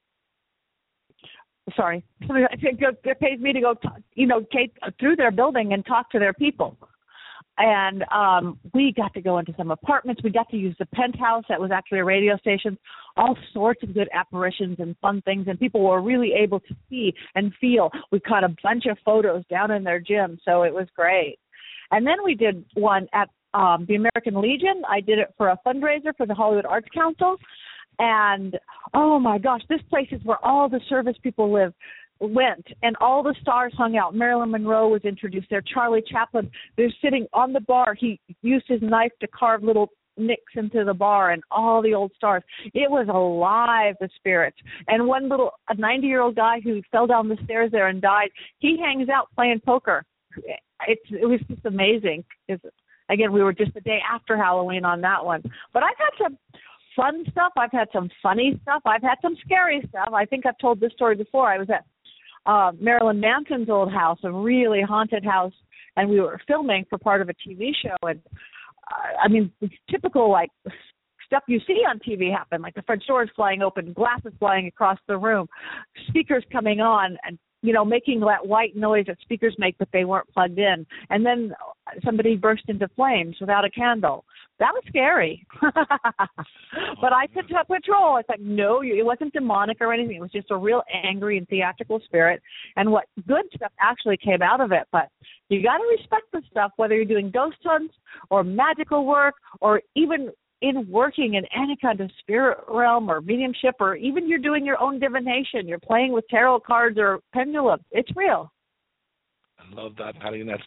Sorry, it pays me to go, talk, you know, take, through their building and talk to their people. And um, we got to go into some apartments. We got to use the penthouse that was actually a radio station, all sorts of good apparitions and fun things. And people were really able to see and feel. We caught a bunch of photos down in their gym, so it was great. And then we did one at um, the American Legion. I did it for a fundraiser for the Hollywood Arts Council. And, oh, my gosh, this place is where all the service people live, went, and all the stars hung out. Marilyn Monroe was introduced there. Charlie Chaplin, they're sitting on the bar. He used his knife to carve little nicks into the bar, and all the old stars. It was alive with spirits. And one little, a ninety-year-old guy who fell down the stairs there and died, he hangs out playing poker. It's, it was just amazing. It's, again, we were just the day after Halloween on that one. But I've had some fun stuff. I've had some funny stuff. I've had some scary stuff. I think I've told this story before. I was at uh, Marilyn Manson's old house, a really haunted house, and we were filming for part of a T V show. And, uh, I mean, it's typical, like, stuff you see on T V happen, like the French doors flying open, glasses flying across the room, speakers coming on, and, you know, making that white noise that speakers make, but they weren't plugged in. And then somebody burst into flames without a candle. That was scary. But I took control. It's like, no, it wasn't demonic or anything. It was just a real angry and theatrical spirit. And what good stuff actually came out of it. But you got to respect the stuff, whether you're doing ghost hunts or magical work or even in working in any kind of spirit realm or mediumship, or even you're doing your own divination. You're playing with tarot cards or pendulums. It's real. I love that, Patty. And that's,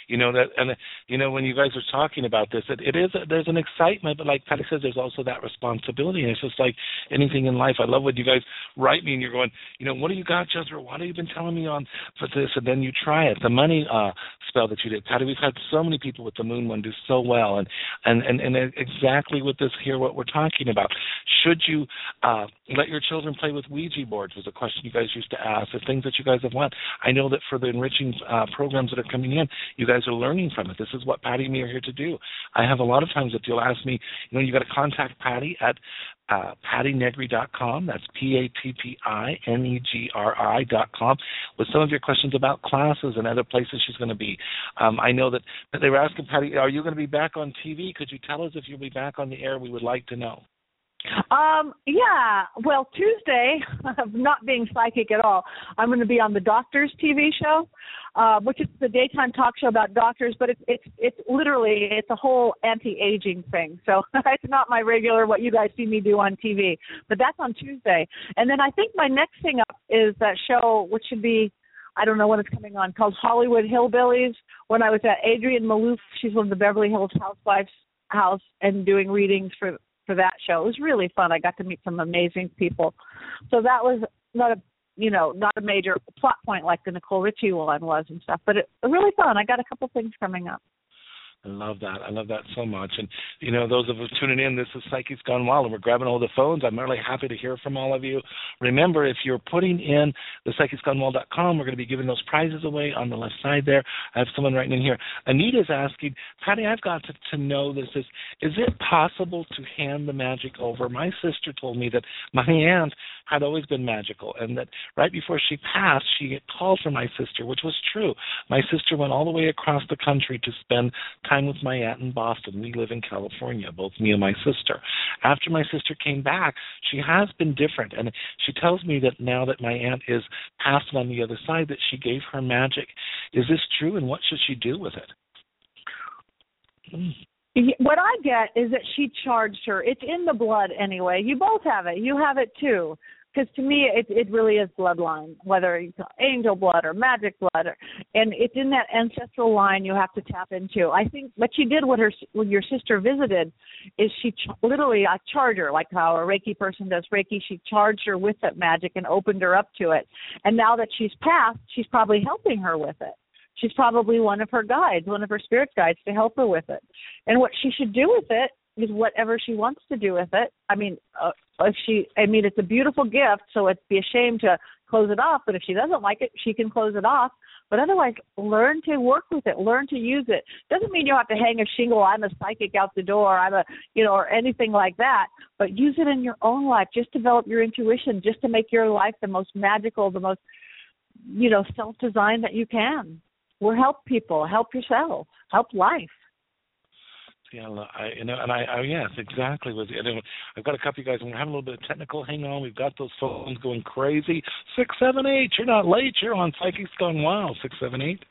You know that, and you know when you guys are talking about this, it, it is there's an excitement, but like Patty says, there's also that responsibility, and it's just like anything in life. I love when you guys write me and you're going, you know, what do you got, Jethro? What have you been telling me on for this? And then you try it. The money uh, spell that you did, Patty. We've had so many people with the moon one do so well, and and and, and exactly with this here, what we're talking about. Should you uh, let your children play with Ouija boards? Was a question you guys used to ask. The things that you guys have won. I know that for the enriching uh, programs that are coming in, you guys are learning from it. This is what Patty and me are here to do. I have a lot of times that you'll ask me, you know, you got to contact Patty at uh, patty negri dot com. That's P A T P I N E G R I dot com with some of your questions about classes and other places she's going to be. Um, I know that, that they were asking Patty, are you going to be back on T V? Could you tell us if you'll be back on the air? We would like to know. Um, yeah, well, Tuesday, not being psychic at all, I'm going to be on the Doctors T V show, uh, which is the daytime talk show about doctors, but it's it's it's literally, it's a whole anti-aging thing. So it's not my regular, what you guys see me do on T V, but that's on Tuesday. And then I think my next thing up is that show, which should be, I don't know when it's coming on, called Hollywood Hillbillies, when I was at Adrienne Maloof. She's one of the Beverly Hills Housewives house and doing readings for for that show. It was really fun. I got to meet some amazing people. So that was not a, you know, not a major plot point like the Nicole Richie one was and stuff, but it was really fun. I got a couple things coming up. I love that. I love that so much. And, you know, those of us tuning in, this is Psychics Gone Wild, and we're grabbing all the phones. I'm really happy to hear from all of you. Remember, if you're putting in the psychics gone wild dot com, we're going to be giving those prizes away on the left side there. I have someone writing in here. Anita's asking, Patty, I've got to, to know this. Is, is it possible to hand the magic over? My sister told me that my aunt had always been magical, and that right before she passed, she called for my sister, which was true. My sister went all the way across the country to spend time with my aunt in Boston. We live in California, both me and my sister. After my sister came back, she has been different, and she tells me that now that my aunt is passed on the other side, that she gave her magic. Is this true, and what should she do with it? Mm. What I get is that she charged her. It's in the blood anyway. You both have it. You have it too. Because to me, it it really is bloodline, whether it's angel blood or magic blood, or, and it's in that ancestral line you have to tap into. I think what she did when her when your sister visited is she ch- literally I charged her, like how a Reiki person does Reiki. She charged her with that magic and opened her up to it. And now that she's passed, she's probably helping her with it. She's probably one of her guides, one of her spirit guides to help her with it. And what she should do with it is whatever she wants to do with it. I mean, uh, if she, I mean, it's a beautiful gift, so it'd be a shame to close it off. But if she doesn't like it, she can close it off. But otherwise, learn to work with it, learn to use it. Doesn't mean you have to hang a shingle, I'm a psychic out the door, I'm a, you know, or anything like that. But use it in your own life. Just develop your intuition, just to make your life the most magical, the most, you know, self-designed that you can. Or help people, help yourself, help life. Yeah, I, you know, and I, I yes, exactly. With you. I've got a couple of you guys, and we're having a little bit of technical. Hang on, we've got those phones going crazy. Six seven eight. You're not late. You're on Psychics Gone Wild. Six seven eight.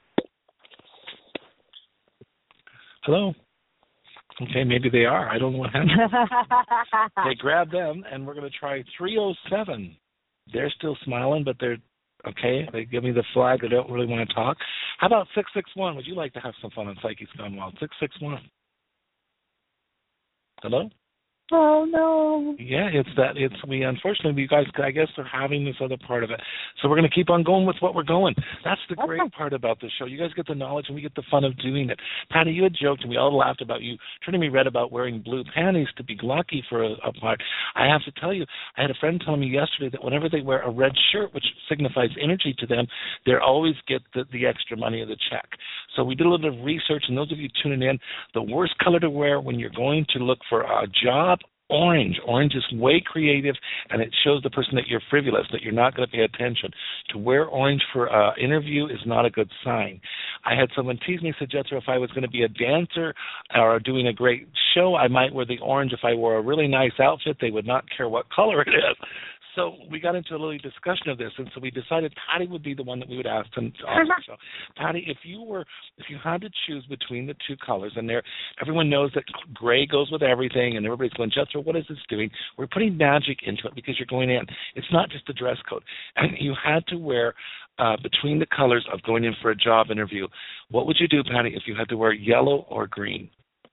Hello. Okay, maybe they are. I don't know what happened. Okay, grab them, and we're going to try three oh seven. They're still smiling, but they're okay. They give me the flag. They don't really want to talk. How about six six one? Would you like to have some fun on Psychics Gone Wild? Six six one. Hello? Oh, no. Yeah, it's that. It's we, unfortunately, you guys, I guess, are having this other part of it. So we're going to keep on going with what we're going. That's the great okay. part about this show. You guys get the knowledge, and we get the fun of doing it. Patty, you had joked, and we all laughed about you turning me red about wearing blue panties to be lucky for a, a part. I have to tell you, I had a friend tell me yesterday that whenever they wear a red shirt, which signifies energy to them, they always get the, the extra money of the check. So we did a little bit of research, and those of you tuning in, the worst color to wear when you're going to look for a job, orange. Orange is way creative, and it shows the person that you're frivolous, that you're not going to pay attention. To wear orange for an uh, interview is not a good sign. I had someone tease me, suggest if I was going to be a dancer or doing a great show, I might wear the orange. If I wore a really nice outfit, they would not care what color it is. So we got into a little discussion of this, and so we decided Patty would be the one that we would ask to on the show. Patty, if you were, if you had to choose between the two colors, and there, everyone knows that gray goes with everything, and everybody's going, Jethro, what is this doing? We're putting magic into it because you're going in. It's not just a dress code. And you had to wear uh, between the colors of going in for a job interview, what would you do, Patty, if you had to wear yellow or green?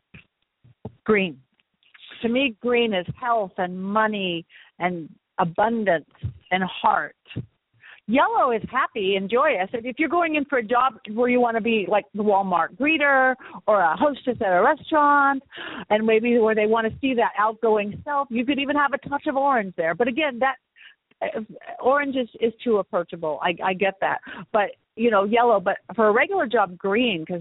Green. To me, green is health and money and abundance and heart. Yellow is happy and joyous. If you're going in for a job where you want to be like the Walmart greeter or a hostess at a restaurant, and maybe where they want to see that outgoing self, you could even have a touch of orange there. But again, that uh, orange is, is too approachable. I, I get that. But, you know, yellow. But for a regular job, green, because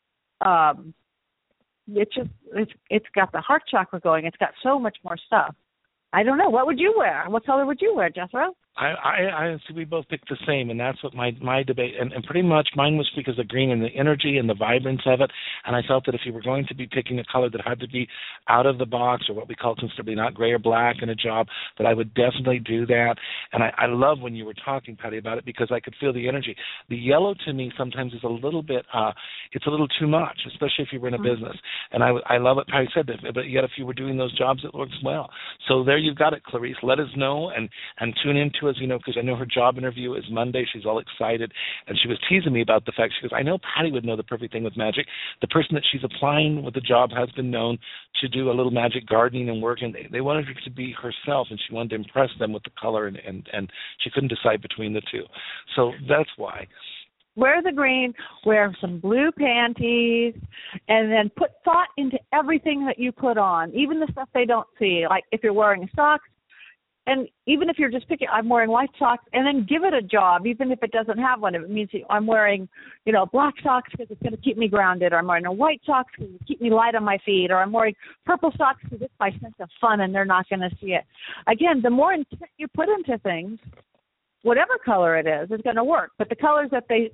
um, it's just it's it's got the heart chakra going. It's got so much more stuff. I don't know. What would you wear? What color would you wear, Jethro? I, I, I see we both picked the same, and that's what my, my debate, and, and pretty much mine was because of green and the energy and the vibrance of it, and I felt that if you were going to be picking a color that had to be out of the box, or what we call considerably not gray or black in a job, that I would definitely do that. And I, I love when you were talking, Patty, about it, because I could feel the energy. The yellow to me sometimes is a little bit, uh, it's a little too much, especially if you were in a mm-hmm. business. And I, I love what Patty said, but yet if you were doing those jobs, it works well. So there you've got it, Clarice. Let us know and, and tune in to us, you know, because I know her job interview is Monday. She's all excited, and she was teasing me about the fact, she goes, I know Patty would know the perfect thing with magic. The person that she's applying with the job has been known to do a little magic gardening and work, and they, they wanted her to be herself, and she wanted to impress them with the color, and, and, and she couldn't decide between the two. So that's why. Wear the green, wear some blue panties, and then put thought into everything that you put on, even the stuff they don't see. Like if you're wearing socks, and even if you're just picking, I'm wearing white socks, and then give it a job, even if it doesn't have one. If it means I'm wearing, you know, black socks because it's going to keep me grounded, or I'm wearing a white socks because it keep me light on my feet, or I'm wearing purple socks because it's my sense of fun and they're not going to see it. Again, the more intent you put into things, whatever color it is, is going to work. But the colors that they,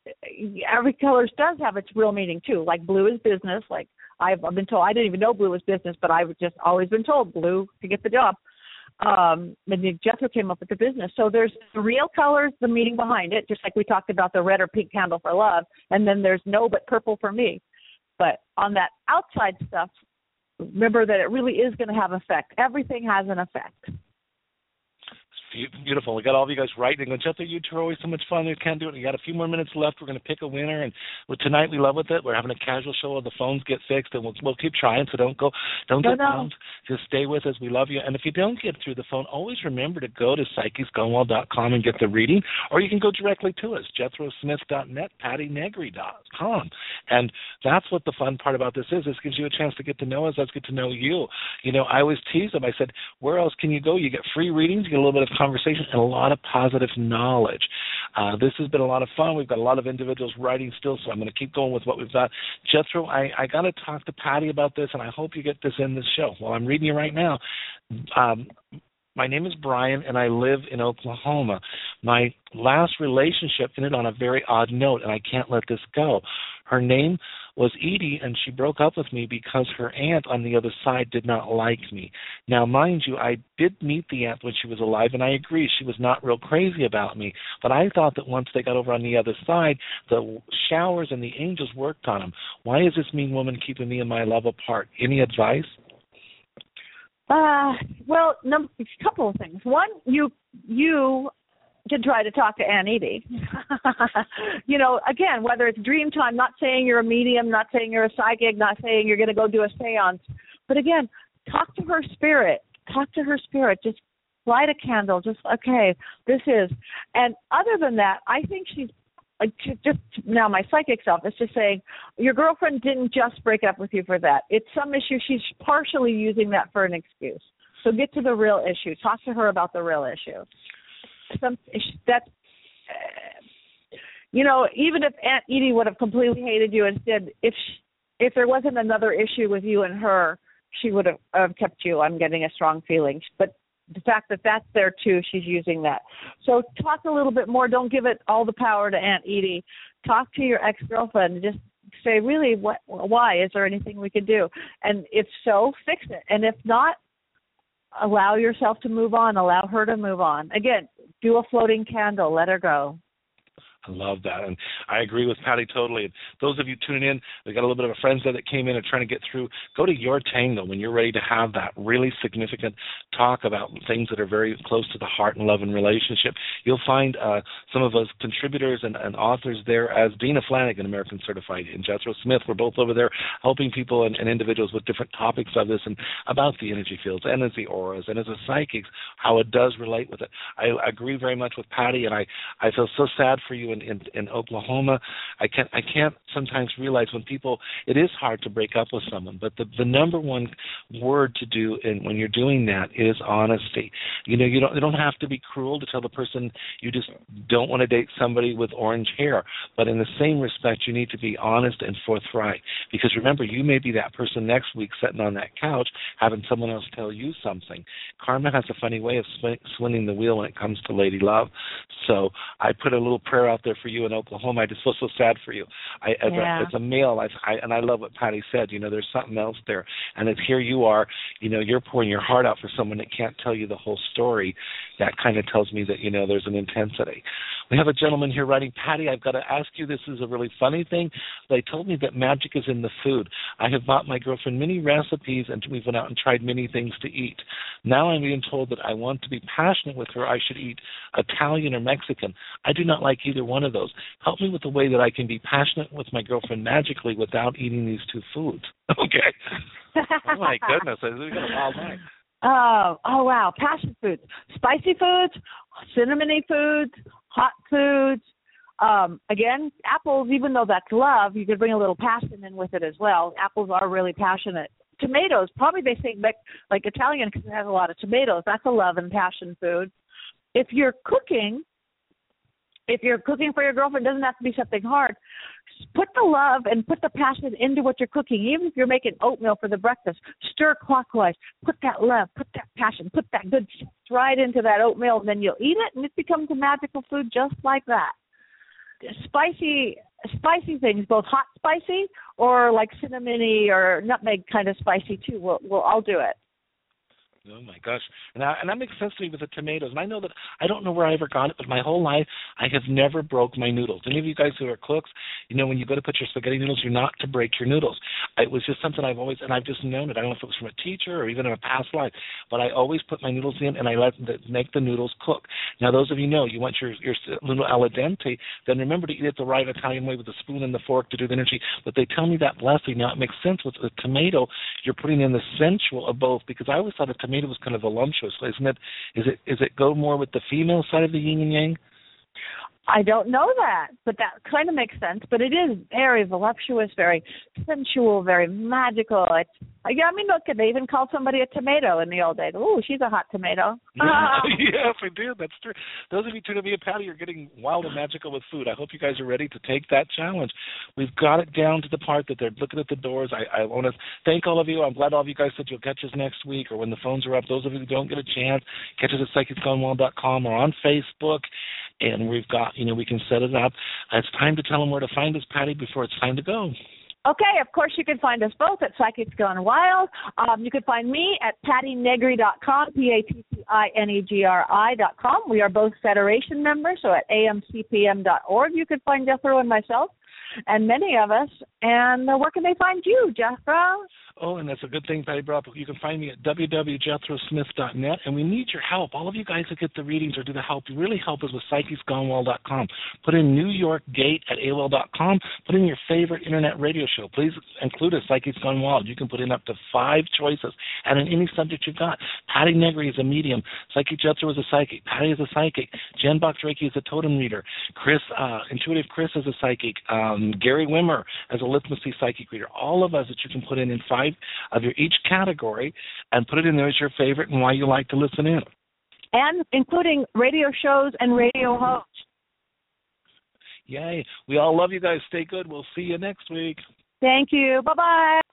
every color does have its real meaning too. Like blue is business. Like I've been told, I didn't even know blue was business, but I've just always been told blue to get the job. Um, and Jethro came up with the business. So there's the real colors, the meaning behind it, just like we talked about the red or pink candle for love, and then there's no but purple for me. But on that outside stuff, remember that it really is going to have effect. Everything has an effect. Beautiful. We got all of you guys writing. And Jethro, you two are always so much fun. We can't do it. We got a few more minutes left. We're going to pick a winner. And well, tonight we love with it. We're having a casual show where the phones get fixed, and we'll, we'll keep trying. So don't go, don't no, get no. bummed. Just stay with us. We love you. And if you don't get through the phone, always remember to go to psychics gunwale dot com and get the reading, or you can go directly to us, jethro smith dot net, patty negri dot com. And that's what the fun part about this is. This gives you a chance to get to know us. Let's get to know you. You know, I always tease them. I said, where else can you go? You get free readings, you get a little bit of conversation, and a lot of positive knowledge. Uh, this has been a lot of fun. We've got a lot of individuals writing still, so I'm going to keep going with what we've got. Jethro, I, I got to talk to Patty about this, and I hope you get this in this show. Well, I'm reading you right now. Um, my name is Brian, and I live in Oklahoma. My last relationship ended on a very odd note, and I can't let this go. Her name was Edie, and she broke up with me because her aunt on the other side did not like me. Now, mind you, I did meet the aunt when she was alive, and I agree she was not real crazy about me. But I thought that once they got over on the other side, the showers and the angels worked on them. Why is this mean woman keeping me and my love apart? Any advice? Uh, well, number, a couple of things. One, you you to try to talk to Aunt Edie. You know, again, whether it's dream time, not saying you're a medium, not saying you're a psychic, not saying you're going to go do a seance, but again, talk to her spirit. Talk to her spirit. Just light a candle. Just, okay, this is. And other than that, I think she's, like, just now my psychic self is just saying, your girlfriend didn't just break up with you for that. It's some issue. She's partially using that for an excuse. So get to the real issue. Talk to her about the real issue. Some that's, you know, even if Aunt Edie would have completely hated you and said, if she, if there wasn't another issue with you and her, she would have uh, kept you. I'm getting a strong feeling. But the fact that that's there, too, she's using that. So talk a little bit more. Don't give it all the power to Aunt Edie. Talk to your ex-girlfriend and just say, really, what? Why? Is there anything we could do? And if so, fix it. And if not, allow yourself to move on. Allow her to move on. Again, do a floating candle. Let her go. I love that, and I agree with Patty totally. And those of you tuning in, we got a little bit of a friends there that came in and trying to get through. Go to Your Tango when you're ready to have that really significant talk about things that are very close to the heart and love and relationship. You'll find uh, some of us contributors and, and authors there as Dina Flanagan, American Certified, and Jethro Smith. We're both over there helping people and, and individuals with different topics of this and about the energy fields and as the auras and as a psychics, how it does relate with it. I agree very much with Patty, and I, I feel so sad for you in, in, in Oklahoma. I can't I can't sometimes realize when people, it is hard to break up with someone, but the, the number one word to do in, when you're doing that is honesty. You know, you don't you don't have to be cruel to tell the person you just don't want to date somebody with orange hair, but in the same respect, you need to be honest and forthright, because remember, you may be that person next week sitting on that couch having someone else tell you something. Karma has a funny way of sw- swinging the wheel when it comes to lady love. So I put a little prayer out there for you in Oklahoma. I just feel so sad for you. I, as, yeah. a, as a male, I, I, and I love what Patty said, you know, there's something else there. And it's here you are, you know, you're pouring your heart out for someone that can't tell you the whole story. That kind of tells me that, you know, there's an intensity. We have a gentleman here writing, Patty, I've got to ask you, this is a really funny thing. They told me that magic is in the food. I have bought my girlfriend many recipes, and we've went out and tried many things to eat. Now I'm being told that I want to be passionate with her. I should eat Italian or Mexican. I do not like either one of those. Help me with the way that I can be passionate with my girlfriend magically without eating these two foods. Okay. Oh, my goodness. We've got a wild night. Oh, oh, wow. Passion foods. Spicy foods, cinnamony foods, hot foods. Um, again, apples, even though that's love, you could bring a little passion in with it as well. Apples are really passionate. Tomatoes, probably they say like Italian because it has a lot of tomatoes. That's a love and passion food. If you're cooking, if you're cooking for your girlfriend, it doesn't have to be something hard. Put the love and put the passion into what you're cooking. Even if you're making oatmeal for the breakfast, stir clockwise. Put that love, put that passion, put that good stuff right into that oatmeal, and then you'll eat it, and it becomes a magical food just like that. Spicy, spicy things, both hot spicy or like cinnamony or nutmeg kind of spicy too. We'll, we'll all do it. Oh, my gosh. And, I, and that makes sense to me with the tomatoes. And I know that, I don't know where I ever got it, but my whole life I have never broke my noodles. Any of you guys who are cooks, you know, when you go to put your spaghetti noodles, you're not to break your noodles. It was just something I've always, and I've just known it. I don't know if it was from a teacher or even in a past life, but I always put my noodles in and I let them make the noodles cook. Now, those of you know, you want your, your noodle al dente, then remember to eat it the right Italian way with the spoon and the fork to do the energy. But they tell me that blessing. Now, it makes sense with the tomato, you're putting in the sensual of both, because I always thought a tomato was kind of voluptuous, isn't it? Is it? Is it go more with the female side of the yin and yang? I don't know that, but that kind of makes sense. But it is very voluptuous, very sensual, very magical. It's, yeah, I mean, look, they even called somebody a tomato in the old days. Oh, she's a hot tomato. Yeah, yes, we did. That's true. Those of you tuning in, Patty, you're getting wild and magical with food. I hope you guys are ready to take that challenge. We've got it down to the part that they're looking at the doors. I, I want to thank all of you. I'm glad all of you guys said you'll catch us next week or when the phones are up. Those of you who don't get a chance, catch us at psychics gone wild dot com or on Facebook. And we've got, you know, we can set it up. It's time to tell them where to find us, Patty, before it's time to go. Okay, of course you can find us both at Psychics Gone Wild. Um, you can find me at patty negri dot com, P A T T I N E G R I dot com. We are both Federation members, so at A M C P M dot org you can find Jethro and myself and many of us. And uh, where can they find you, Jethro? Oh, and that's a good thing, Patty brought up. You can find me at w w w dot jethro smith dot net, and we need your help. All of you guys that get the readings or do the help, you really help us with psychics gone wild dot com. Put in New York Gate at A O L dot com. Put in your favorite internet radio show. Please include a Psychics Gone Wild. You can put in up to five choices, and in any subject you've got. Patty Negri is a medium. Psychic Jethro is a psychic. Patty is a psychic. Jen Box Reiki is a totem reader. Chris, uh, Intuitive Chris is a psychic. Um, Gary Wimmer as a litmus-y psychic reader. All of us that you can put in in five of your each category and put it in there as your favorite and why you like to listen in. And including radio shows and radio hosts. Yay. We all love you guys. Stay good. We'll see you next week. Thank you. Bye-bye.